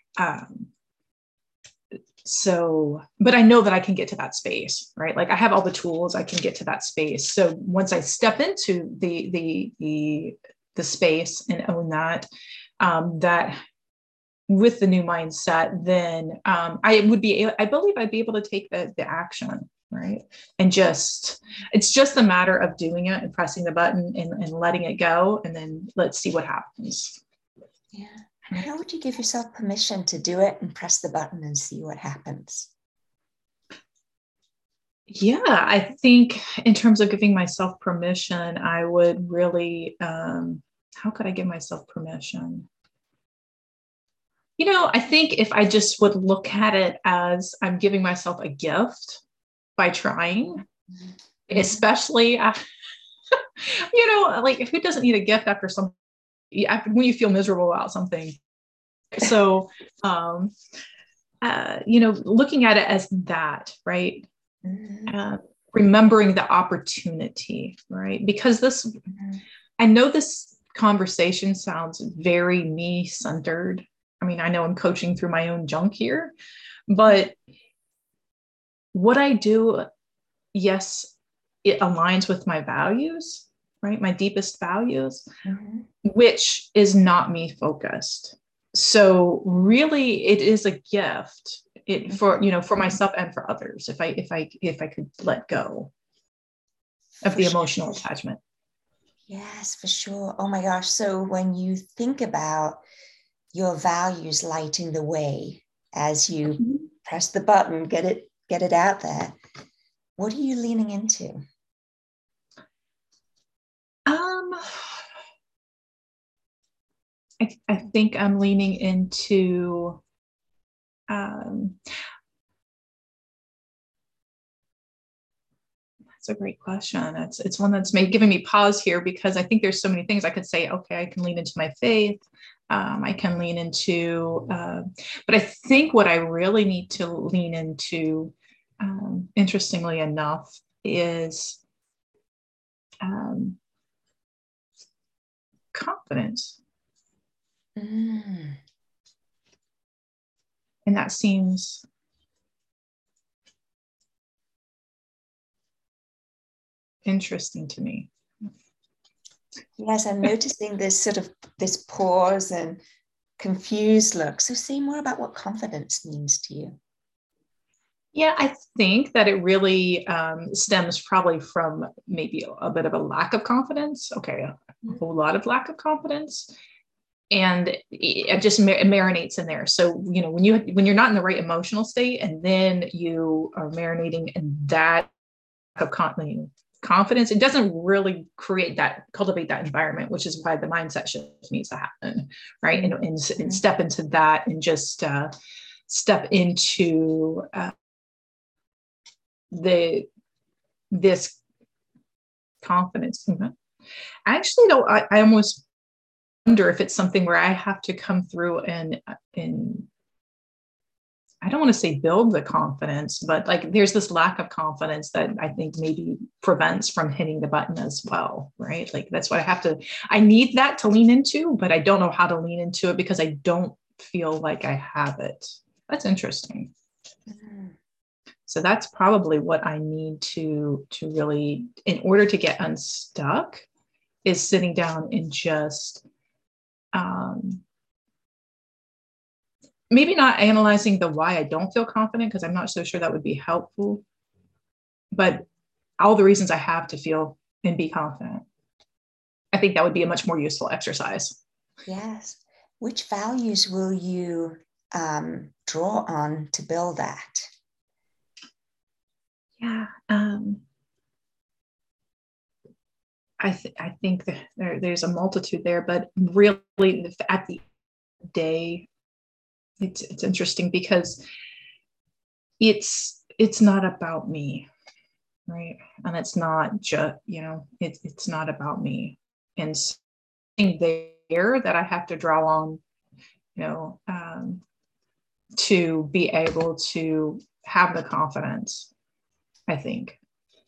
But I know that I can get to that space, right? Like I have all the tools, I can get to that space. So once I step into the space and own that, that with the new mindset, then I believe I'd be able to take the action, right? And it's just a matter of doing it and pressing the button and letting it go. And then let's see what happens. Yeah. How would you give yourself permission to do it and press the button and see what happens? Yeah, I think in terms of giving myself permission, I would really, how could I give myself permission? I think if I just would look at it as I'm giving myself a gift by trying, mm-hmm. especially, like who doesn't need a gift after when you feel miserable about something? So, looking at it as that, right? Mm-hmm. Remembering the opportunity, right? Because mm-hmm. I know this conversation sounds very me-centered. I mean, I know I'm coaching through my own junk here, but what I do, yes, it aligns with my values, right? My deepest values, mm-hmm. which is not me focused. So really it is a gift for myself and for others. If I could let go of the emotional attachment. Yes, for sure. Oh my gosh. So when you think about your values lighting the way as you mm-hmm. press the button, get it out there, what are you leaning into? I think I'm leaning into that's a great question. It's one that's giving me pause here, because I think there's so many things I could say. Okay, I can lean into my faith. I can lean into, but I think what I really need to lean into, interestingly enough, is confidence. And that seems interesting to me. Yes, I'm noticing this pause and confused look. So say more about what confidence means to you. Yeah, I think that it really stems probably from maybe a bit of a lack of confidence. Okay, a whole lot of lack of confidence. And it just marinates in there. So, when you're not in the right emotional state, and then you are marinating in that of confidence, it doesn't really cultivate that environment, which is why the mindset shift needs to happen, right? And step into that, and just step into this confidence. I actually don't. I almost wonder if it's something where I have to come through and I don't want to say build the confidence, but like there's this lack of confidence that I think maybe prevents from hitting the button as well, right? Like that's what I need that to lean into, but I don't know how to lean into it because I don't feel like I have it. That's interesting. So that's probably what I need to really, in order to get unstuck, is sitting down and just maybe not analyzing the why I don't feel confident, because I'm not so sure that would be helpful, but all the reasons I have to feel and be confident. I think that would be a much more useful exercise. Yes. Which values will you draw on to build that? Yeah. I think that there's a multitude there, but really at the day, it's interesting because it's not about me, right? And it's not just, it's not about me. And something there that I have to draw on, to be able to have the confidence, I think.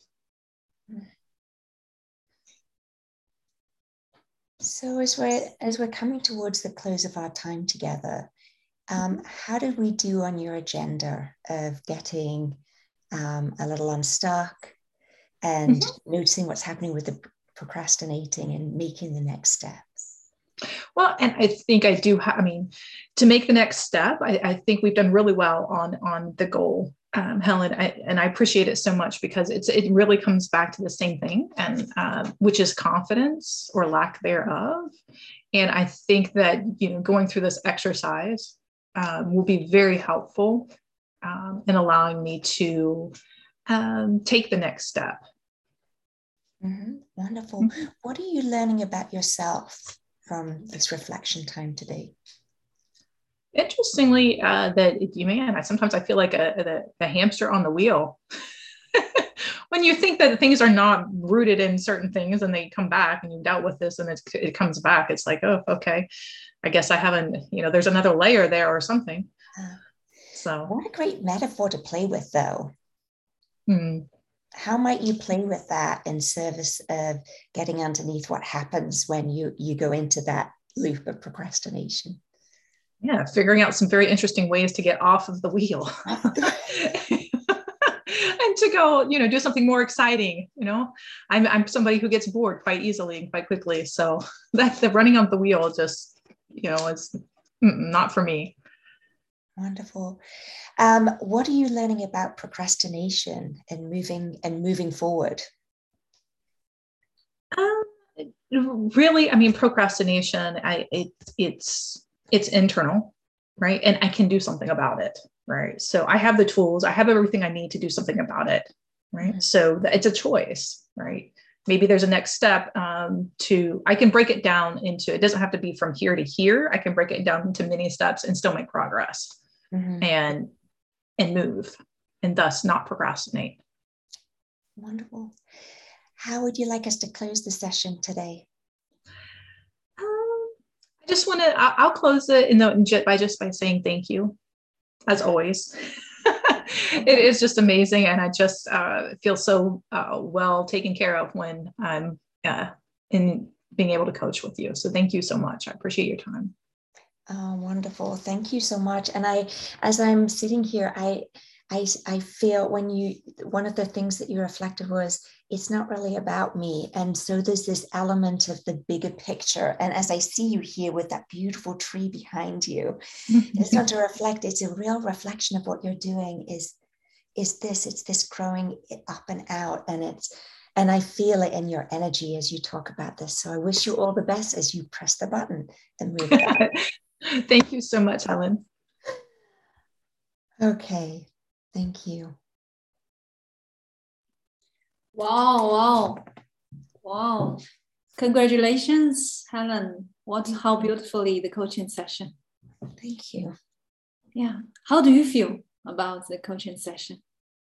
So as we're coming towards the close of our time together, how did we do on your agenda of getting a little unstuck and noticing what's happening with the procrastinating and making the next steps? Well, and I think I do to make the next step, I think we've done really well on the goal, Helen, and I appreciate it so much because it really comes back to the same thing, and which is confidence or lack thereof. And I think that, going through this exercise will be very helpful in allowing me to take the next step. Wonderful. What are you learning about yourself from this reflection time today? Interestingly, sometimes I feel like a hamster on the wheel. When you think that things are not rooted in certain things and they come back and you've dealt with this and it comes back, it's like, oh, okay, I guess I haven't, there's another layer there or something. So what a great metaphor to play with, though. How might you play with that in service of getting underneath what happens when you go into that loop of procrastination? Yeah, figuring out some very interesting ways to get off of the wheel. And to go, do something more exciting. I'm somebody who gets bored quite easily and quite quickly. So that's the running on the wheel just, is not for me. Wonderful. What are you learning about procrastination and moving forward? Really, procrastination, it's internal, right? And I can do something about it, right? So I have the tools, I have everything I need to do something about it, right? So it's a choice, right? maybe there's a next step I can break it down into, it doesn't have to be from here to here. I can break it down into many steps and still make progress and move, and thus not procrastinate. Wonderful. How would you like us to close the session today? I just want to, I'll close it by saying thank you, as always. It is just amazing. And I just feel so well taken care of when I'm in being able to coach with you. So thank you so much. I appreciate your time. Oh, wonderful. Thank you so much. And as I'm sitting here, I feel one of the things that you reflected was, it's not really about me. And so there's this element of the bigger picture. And as I see you here with that beautiful tree behind you, it's not to reflect, it's a real reflection of what you're doing it's this growing up and out. And I feel it in your energy as you talk about this. So I wish you all the best as you press the button and move it out. Thank you so much, Helen. Okay. Thank you. Wow. Congratulations, Helen. How beautifully the coaching session. Thank you. Yeah. How do you feel about the coaching session?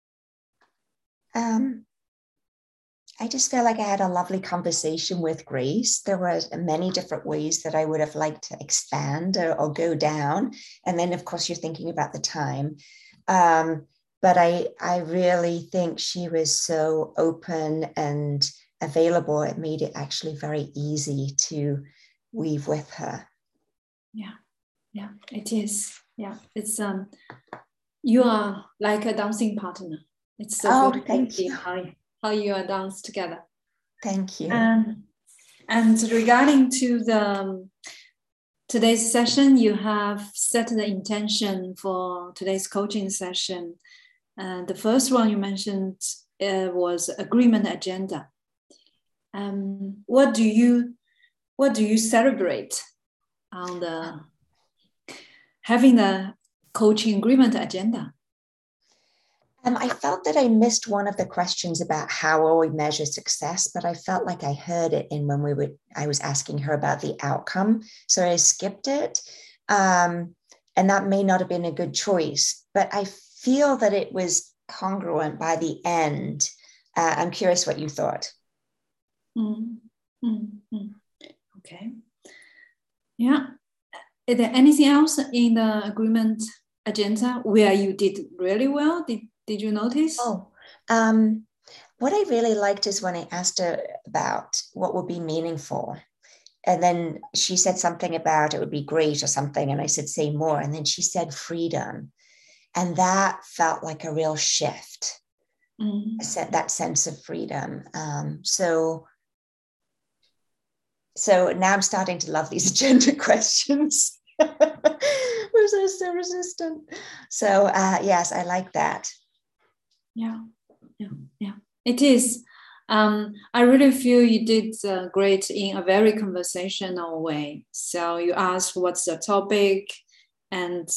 I just feel like I had a lovely conversation with Grace. There were many different ways that I would have liked to expand or go down. And then, of course, you're thinking about the time. But I really think she was so open and available. It made it actually very easy to weave with her. Yeah, it is. Yeah, it's you are like a dancing partner. It's so good to see how you are dance together. Thank you. And regarding to today's session, you have set the intention for today's coaching session. The first one you mentioned was agreement agenda. What do you celebrate on having the coaching agreement agenda? I felt that I missed one of the questions about how will we measure success, but I felt like I heard it in when I was asking her about the outcome. So I skipped it. And that may not have been a good choice, but I feel that it was congruent by the end. I'm curious what you thought. Okay. Yeah. Is there anything else in the agreement agenda where you did really well? Did you notice? What I really liked is when I asked her about what would be meaningful. And then she said something about it would be great or something. And I said, say more. And then she said freedom. And that felt like a real shift. That sense of freedom. So now I'm starting to love these agenda questions. Was I so resistant? So yes, I like that. Yeah. It is. I really feel you did great in a very conversational way. So you asked what's the topic and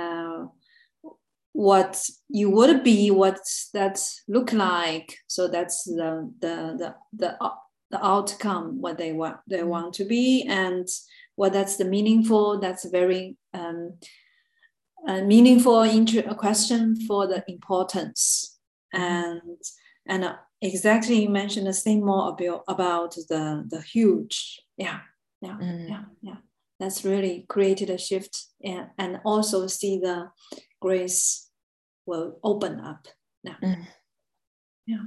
what you would be, what that look like. So that's the outcome, what they want to be, and what that's the meaningful. That's a very meaningful question for the importance. And exactly, you mentioned the same more about the huge. Yeah. That's really created a shift, and also see the grace will open up now. Yeah.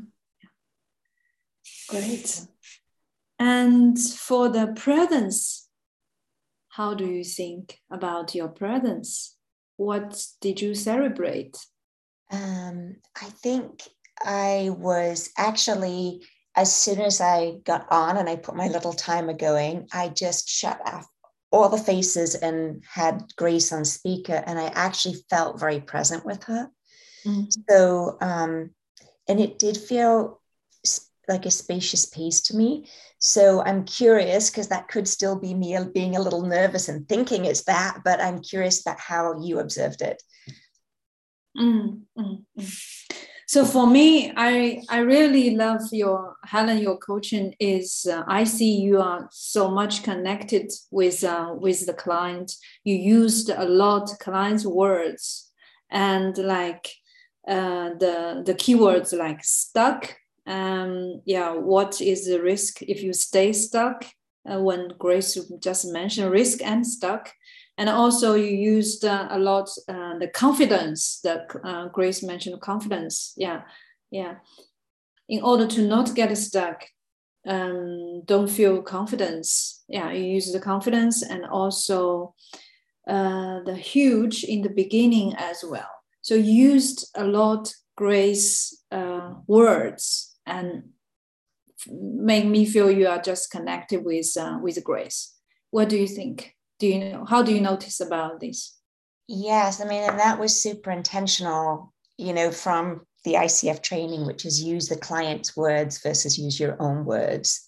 Great. And for the presence, how do you think about your presence? What did you celebrate? I think I was actually, as soon as I got on and I put my little timer going, I just shut off all the faces and had Grace on speaker, and I actually felt very present with her. So, and it did feel like a spacious pace to me. So I'm curious, because that could still be me being a little nervous and thinking it's that, but I'm curious about how you observed it. So for me, I really love your coaching is I see you are so much connected with the client. You used a lot client's words and like the keywords like stuck. What is the risk if you stay stuck? When Grace just mentioned risk and stuck. And also you used a lot the confidence that Grace mentioned, confidence. Yeah. In order to not get stuck, don't feel confidence. Yeah, you use the confidence and also the huge in the beginning as well. So you used a lot Grace words and make me feel you are just connected with Grace. What do you think? How do you notice about this? Yes, I mean, and that was super intentional, from the ICF training, which is use the client's words versus use your own words.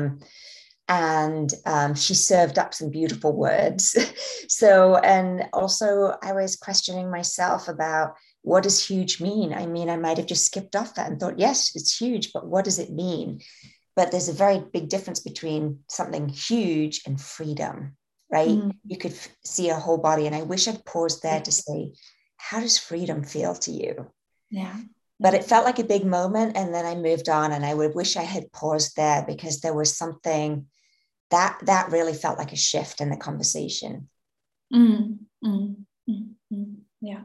She served up some beautiful words. So, and also I was questioning myself about what does huge mean? I mean, I might have just skipped off that and thought, yes, it's huge, but what does it mean? But there's a very big difference between something huge and freedom, right? Mm. You could see a whole body. And I wish I'd paused there to say, how does freedom feel to you? Yeah. But it felt like a big moment. And then I moved on, and I would wish I had paused there because there was something that really felt like a shift in the conversation. Yeah.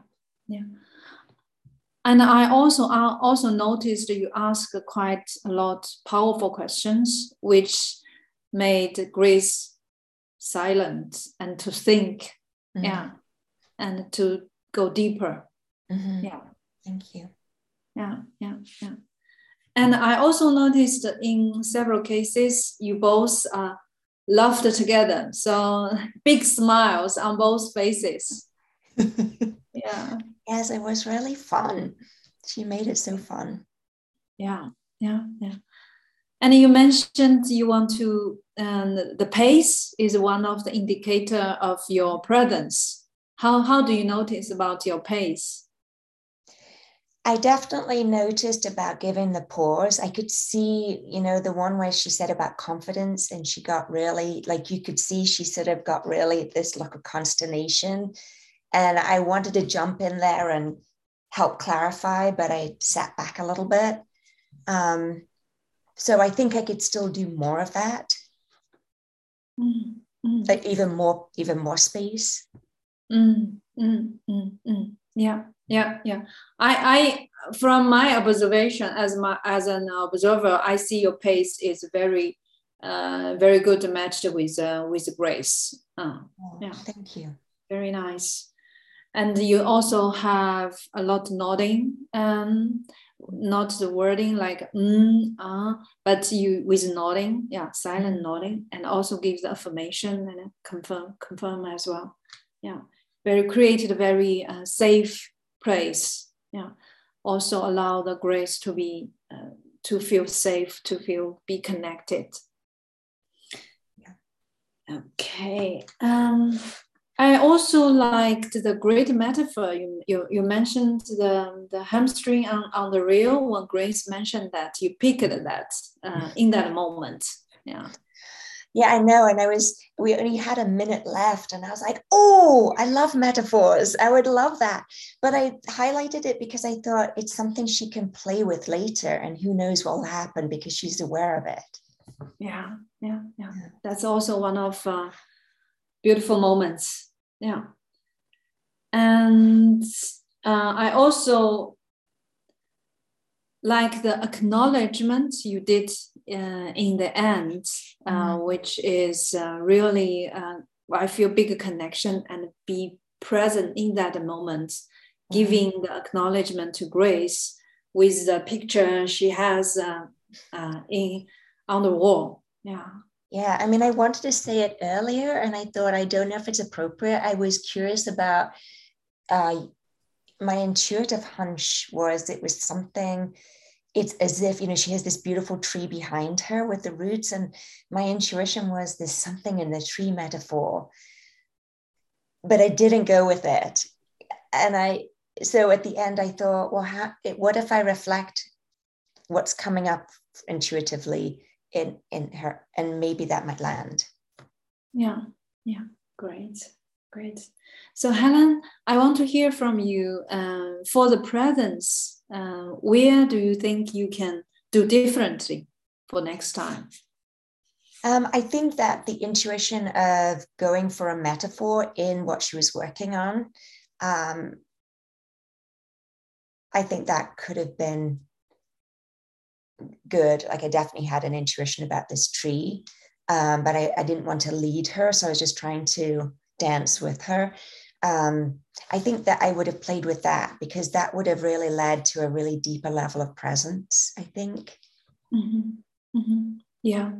And I also noticed you asked quite a lot powerful questions, which made Grace silent and to think, and to go deeper. Mm-hmm. Yeah. Thank you. Yeah. And I also noticed in several cases you both laughed together, so big smiles on both faces. Yeah. Yes, it was really fun. She made it so fun. Yeah. And you mentioned you want to, the pace is one of the indicator of your presence. How do you notice about your pace? I definitely noticed about giving the pause. I could see, the one where she said about confidence, and she got really, like, you could see she sort of got really this look of consternation. And I wanted to jump in there and help clarify, but I sat back a little bit. So I think I could still do more of that. Like even more space. Yeah. I from my observation as an observer, I see your pace is very very good matched with Grace. Yeah. Thank you. Very nice. And you also have a lot nodding, not the wording like but you with nodding, silent nodding, and also give the affirmation and confirm as well. Yeah, very created, very safe place. Yeah, also allow the Grace to be to feel safe, to be connected. Yeah. Okay. I also liked the great metaphor. You mentioned the hamstring on the rail when Grace mentioned that you picked that in that moment. Yeah. Yeah, I know. And we only had a minute left, and I was like, oh, I love metaphors. I would love that. But I highlighted it because I thought it's something she can play with later, and who knows what will happen because she's aware of it. Yeah. That's also one of beautiful moments. Yeah. And I also like the acknowledgement you did in the end, which is really, I feel big connection and be present in that moment, giving the acknowledgement to Grace with the picture she has on the wall. Yeah. Yeah, I mean, I wanted to say it earlier, and I thought, I don't know if it's appropriate. I was curious about my intuitive hunch was it was something, it's as if, she has this beautiful tree behind her with the roots, and my intuition was there's something in the tree metaphor, but I didn't go with it. And so at the end I thought, well, what if I reflect what's coming up intuitively in her, and maybe that might land. Yeah, great. So Helen, I want to hear from you for the presence. Where do you think you can do differently for next time? I think that the intuition of going for a metaphor in what she was working on, I think that could have been good. Like I definitely had an intuition about this tree, but I didn't want to lead her. So I was just trying to dance with her. I think that I would have played with that because that would have really led to a really deeper level of presence, I think. Mm-hmm. Mm-hmm. Yeah.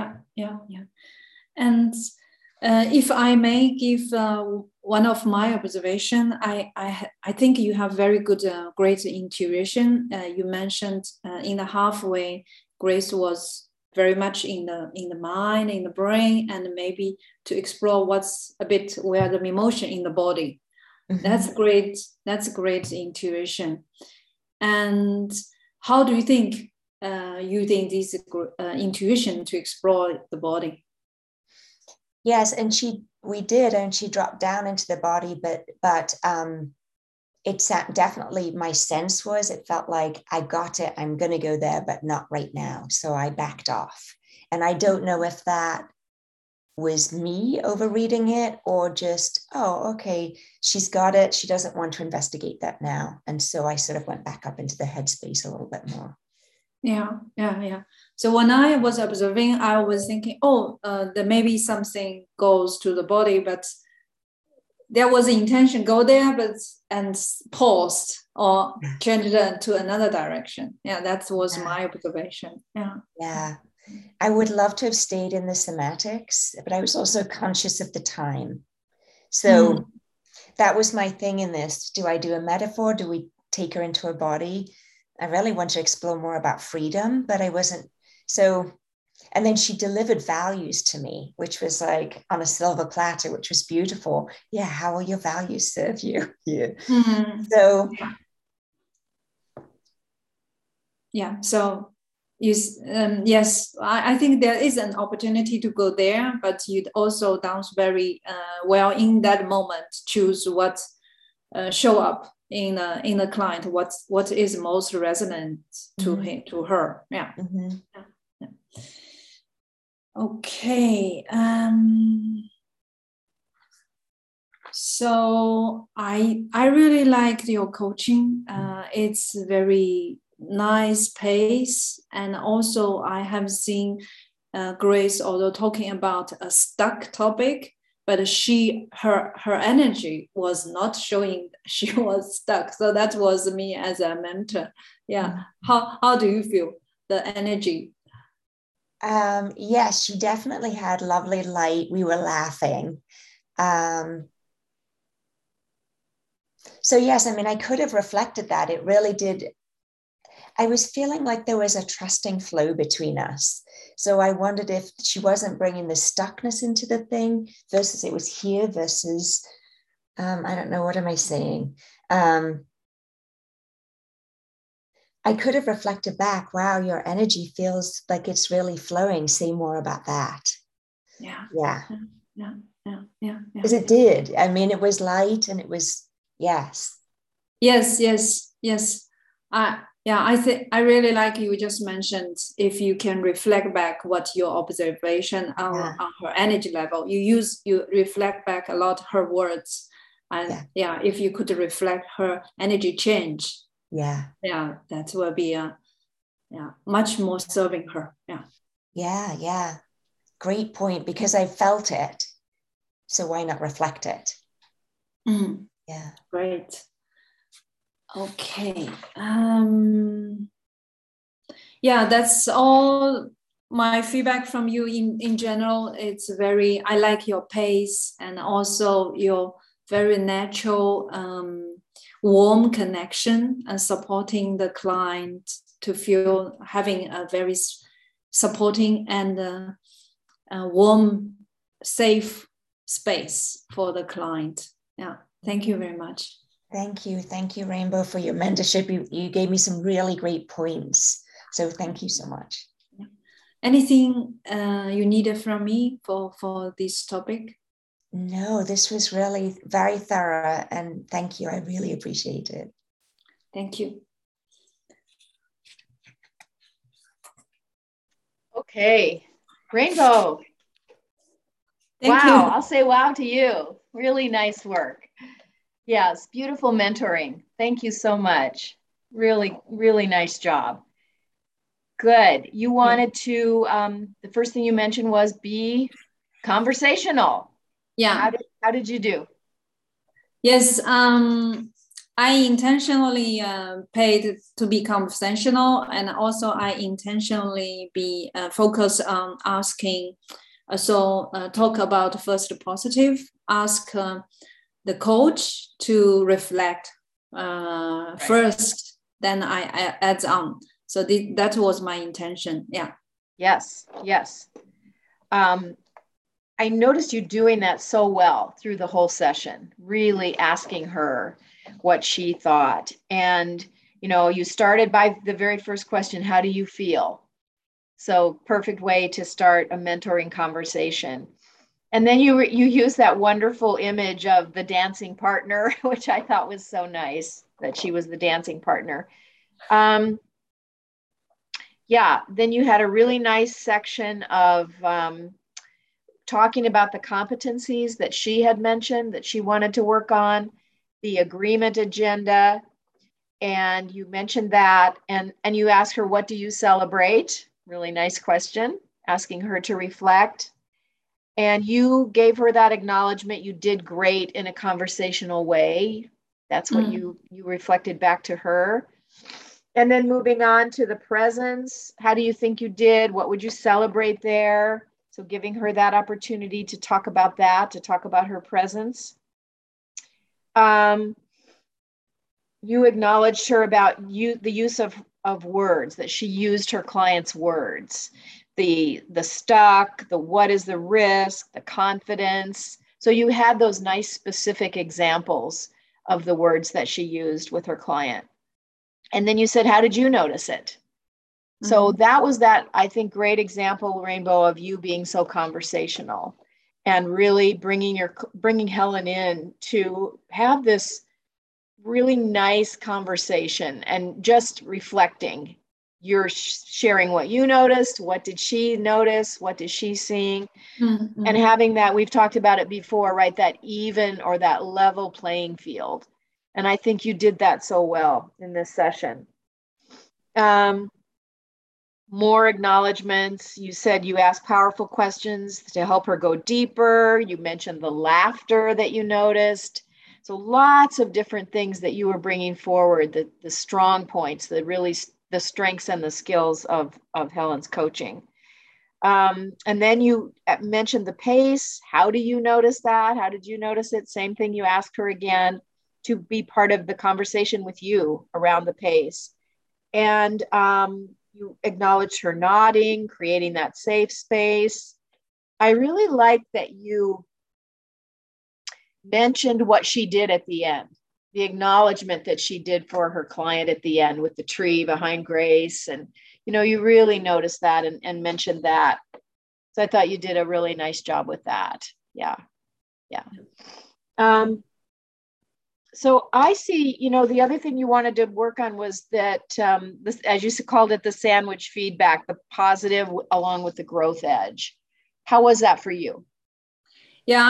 And if I may give one of my observation, I think you have very good, great intuition. You mentioned in the halfway, Grace was very much in the mind, in the brain, and maybe to explore what's a bit where the emotion in the body. Mm-hmm. That's great intuition. And how do you think using this intuition to explore the body? Yes, and we did, and she dropped down into the body, but it's definitely, my sense was, it felt like I got it, I'm going to go there, but not right now. So I backed off. And I don't know if that was me overreading it or just, oh, okay, she's got it. She doesn't want to investigate that now. And so I sort of went back up into the headspace a little bit more. Yeah. So when I was observing, I was thinking, there maybe something goes to the body, but there was an intention go there, and paused or changed it to another direction. Yeah, that was my observation. Yeah. I would love to have stayed in the somatics, but I was also conscious of the time. So that was my thing in this. Do I do a metaphor? Do we take her into her body? I really want to explore more about freedom, but I wasn't. So, and then she delivered values to me, which was like on a silver platter, which was beautiful. Yeah. How will your values serve you? Yeah. Mm-hmm. So. Yeah. So yes, I think there is an opportunity to go there, but you'd also dance very well in that moment, choose what show up in the client, what is most resonant to him, to her. Yeah. Mm-hmm. Yeah. Okay. So I really liked your coaching. It's very nice pace, and also I have seen Grace, although talking about a stuck topic, but her energy was not showing she was stuck. So that was me as a mentor. Yeah. How do you feel the energy? Yes, she definitely had lovely light. We were laughing. So yes, I mean, I could have reflected that. It really did. I was feeling like there was a trusting flow between us. So I wondered if she wasn't bringing the stuckness into the thing versus it was here versus, I don't know, what am I saying? I could have reflected back, wow, your energy feels like it's really flowing. Say more about that. Yeah. Because it did. I mean, it was light and it was, yes. I think I really like you just mentioned, if you can reflect back what your observation on her energy level, you reflect back a lot her words, and if you could reflect her energy change, that will be much more serving her. Great point, because I felt it, so why not reflect it? Great. Okay. That's all my feedback from you in general. It's I like your pace and also your very natural, warm connection and supporting the client to feel having a very supporting and warm, safe space for the client. Thank you very much. Thank you, Rainbow, for your mentorship. You gave me some really great points. So thank you so much. Anything you needed from me for this topic? No, this was really very thorough, and thank you. I really appreciate it. Thank you. Okay, Rainbow. Thank wow, you. I'll say wow to you. Really nice work. Yes, beautiful mentoring. Thank you so much. Really, really nice job. Good. You wanted to, the first thing you mentioned was be conversational. Yeah. How did you do? Yes, I intentionally paid to be conversational, and also I intentionally be focused on asking. Talk about first positive, ask the coach to reflect first, then I add on. So that was my intention. Yeah. Yes. I noticed you doing that so well through the whole session, really asking her what she thought. And, you started by the very first question, how do you feel? So perfect way to start a mentoring conversation. And then you use that wonderful image of the dancing partner, which I thought was so nice that she was the dancing partner. Then you had a really nice section of talking about the competencies that she had mentioned that she wanted to work on, the agreement agenda, and you mentioned that, and you asked her, what do you celebrate? Really nice question, asking her to reflect. And you gave her that acknowledgement. You did great in a conversational way. That's what you reflected back to her. And then moving on to the presence, how do you think you did? What would you celebrate there? So giving her that opportunity to talk about that, to talk about her presence. You acknowledged her about the use of words, that she used her clients' words, the stuck, the what is the risk, the confidence. So you had those nice specific examples of the words that she used with her client. And then you said, how did you notice it? So that was that, I think, great example, Rainbow, of you being so conversational and really bringing Helen in to have this really nice conversation and just reflecting. You're sharing what you noticed. What did she notice? What is she seeing? And having that, we've talked about it before, right? That even or that level playing field. And I think you did that so well in this session. More acknowledgements. You said you asked powerful questions to help her go deeper. You mentioned the laughter that you noticed. So lots of different things that you were bringing forward, the strong points, the strengths and the skills of Helen's coaching. And then you mentioned the pace. How do you notice that? How did you notice it? Same thing, you asked her again to be part of the conversation with you around the pace. And you acknowledged her nodding, creating that safe space. I really like that you mentioned what she did at the end, the acknowledgement that she did for her client at the end with the tree behind Grace. And, you really noticed that and mentioned that. So I thought you did a really nice job with that. Yeah. So I see, the other thing you wanted to work on was that, this, as you called it, the sandwich feedback, the positive along with the growth edge. How was that for you? Yeah,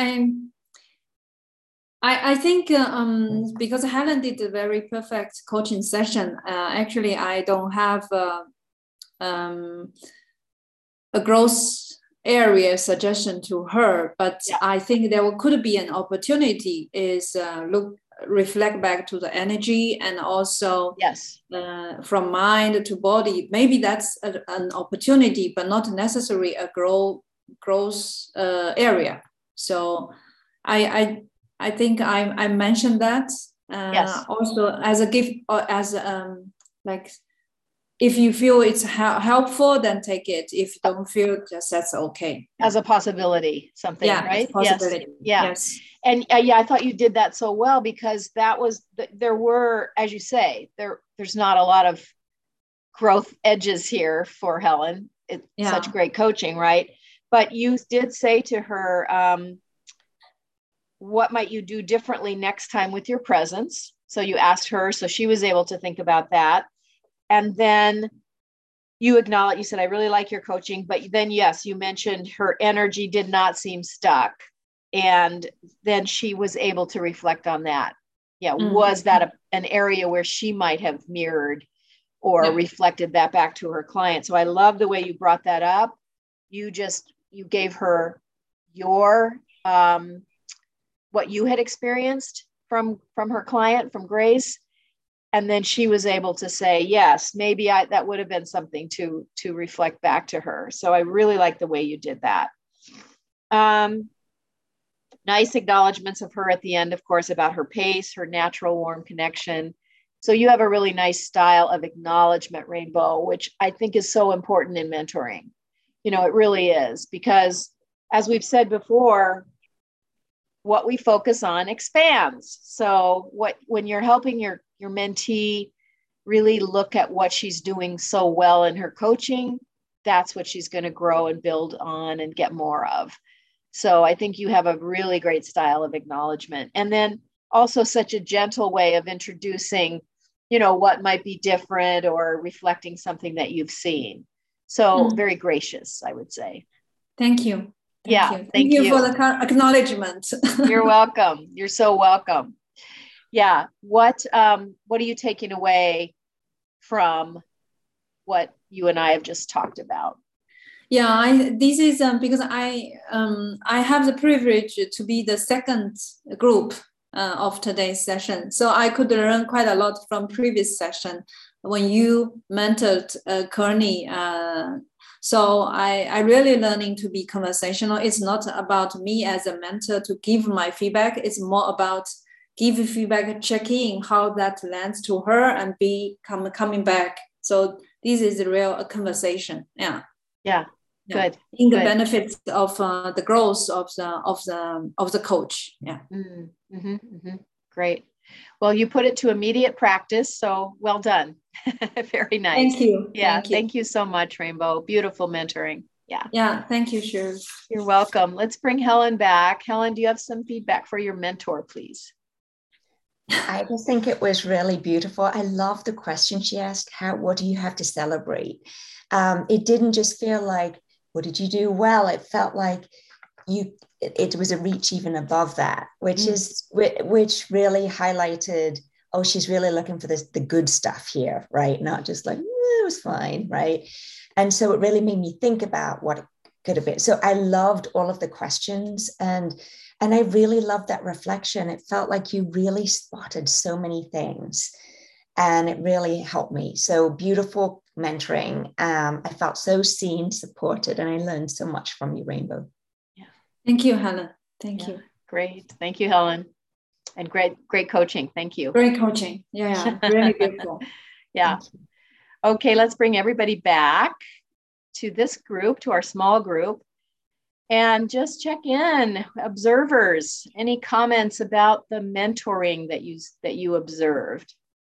I think because Helen did a very perfect coaching session, actually I don't have a growth area suggestion to her, but I think there could be an opportunity is reflect back to the energy and also from mind to body. Maybe that's an opportunity, but not necessarily a growth area. So I think I mentioned that also as a gift or as like if you feel it's helpful, then take it. If you don't feel, just that's okay. As a possibility, something, right? Possibility. Yes. And I thought you did that so well, because that was, there were, as you say, there's not a lot of growth edges here for Helen. It's such great coaching, right? But you did say to her, what might you do differently next time with your presence? So you asked her, so she was able to think about that. And then you acknowledge, you said, I really like your coaching, but then, yes, you mentioned her energy did not seem stuck. And then she was able to reflect on that. Yeah. Was that an area where she might have mirrored or reflected that back to her client? So I love the way you brought that up. You gave her your, what you had experienced from her client, from Grace. And then she was able to say, yes, maybe that would have been something to reflect back to her. So I really like the way you did that. Nice acknowledgements of her at the end, of course, about her pace, her natural warm connection. So you have a really nice style of acknowledgement, Rainbow, which I think is so important in mentoring. You know, it really is, because as we've said before, what we focus on expands. So when you're helping your mentee really look at what she's doing so well in her coaching, that's what she's going to grow and build on and get more of. So I think you have a really great style of acknowledgement. And then also such a gentle way of introducing, you know, what might be different or reflecting something that you've seen. So very gracious, I would say. Thank you. Thank you for the acknowledgement. You're welcome. You're so welcome. Yeah. What are you taking away from what you and I have just talked about? Yeah, this is because I have the privilege to be the second group of today's session. So I could learn quite a lot from previous session when you mentored Courtney. So I really learning to be conversational. It's not about me as a mentor to give my feedback. It's more about give feedback, check in how that lands to her and coming back. So this is a real conversation. Yeah. Good. In the benefits of the growth of the coach. Yeah. Great. Well, you put it to immediate practice, so well done. Very nice. Thank you. Yeah. Thank you so much, Rainbow. Beautiful mentoring. Yeah. Yeah. Thank you, Shirley. You're welcome. Let's bring Helen back. Helen, do you have some feedback for your mentor, please? I just think it was really beautiful. I love the question she asked. What do you have to celebrate? It didn't just feel like, what did you do well? It felt like it was a reach even above that, which really highlighted, oh, she's really looking for the good stuff here, right? Not just like, it was fine, right? And so it really made me think about what it could have been. So I loved all of the questions, and I really loved that reflection. It felt like you really spotted so many things, and it really helped me. So beautiful mentoring. I felt so seen, supported, and I learned so much from you, Rainbow. Yeah. Thank you, Helen. Thank you. Great. Thank you, Helen. And great coaching. Thank you. Great coaching. Yeah. Really beautiful. Yeah. Okay, let's bring everybody back to this group, to our small group, and just check in. Observers, any comments about the mentoring that you observed?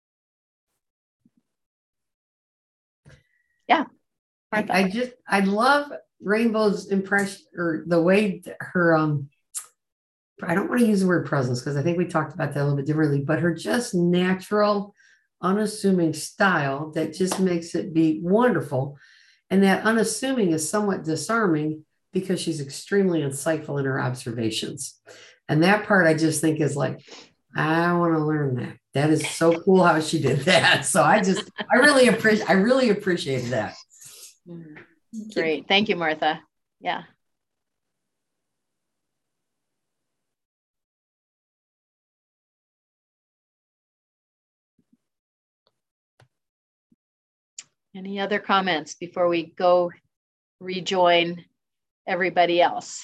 Yeah. I love Rainbow's impression, or the way her, I don't want to use the word presence because I think we talked about that a little bit differently, but her just natural, unassuming style that just makes it be wonderful. And that unassuming is somewhat disarming because she's extremely insightful in her observations. And that part I just think is like, I want to learn that. That is so cool how she did that. So I really appreciated that. Great. Thank you, Martha. Yeah. Any other comments before we go rejoin everybody else?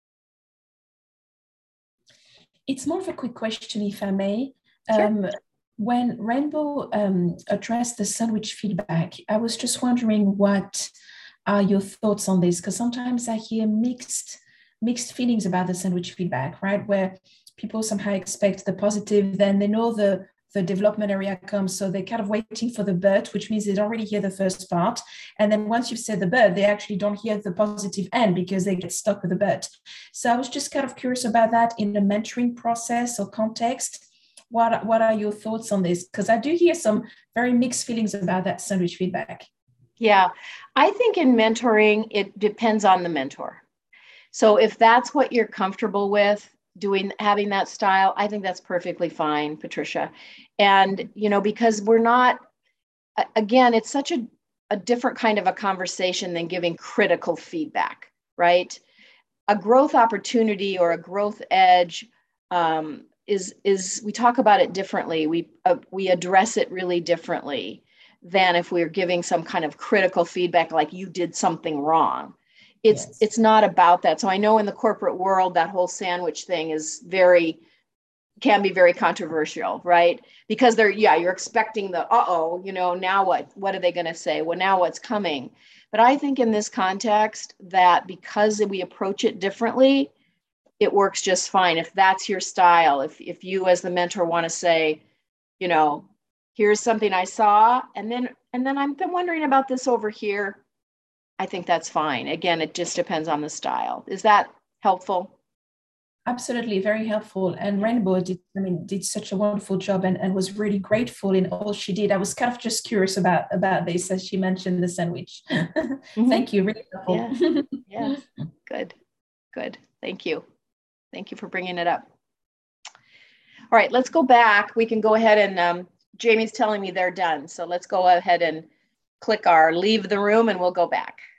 It's more of a quick question, if I may. Sure. when Rainbow addressed the sandwich feedback, I was just wondering what are your thoughts on this? Because sometimes I hear mixed feelings about the sandwich feedback, right? Where people somehow expect the positive, then they know the development area comes, so they're kind of waiting for the but, which means they don't really hear the first part. And then once you've said the but, they actually don't hear the positive end because they get stuck with the but. So I was just kind of curious about that in the mentoring process or context. What are your thoughts on this? Because I do hear some very mixed feelings about that sandwich feedback. Yeah, I think in mentoring, it depends on the mentor. So if that's what you're comfortable with, having that style, I think that's perfectly fine, Patricia. And, because we're not, again, it's such a different kind of a conversation than giving critical feedback, right? A growth opportunity or a growth edge is we talk about it differently. We address it really differently than if we're giving some kind of critical feedback, like you did something wrong. It's not about that. So I know in the corporate world, that whole sandwich thing can be very controversial, right? Because you're expecting now what are they going to say? Well, now what's coming? But I think in this context that because we approach it differently, it works just fine. If that's your style, if you as the mentor want to say, here's something I saw, and then I'm wondering about this over here, I think that's fine. Again, it just depends on the style. Is that helpful? Absolutely, very helpful. And Rainbow did such a wonderful job and was really grateful in all she did. I was kind of just curious about this as she mentioned the sandwich. Mm-hmm. Thank you, really helpful. Yeah. Good. Thank you for bringing it up. All right, let's go back. We can go ahead and Jamie's telling me they're done. So let's go ahead and click our leave the room and we'll go back.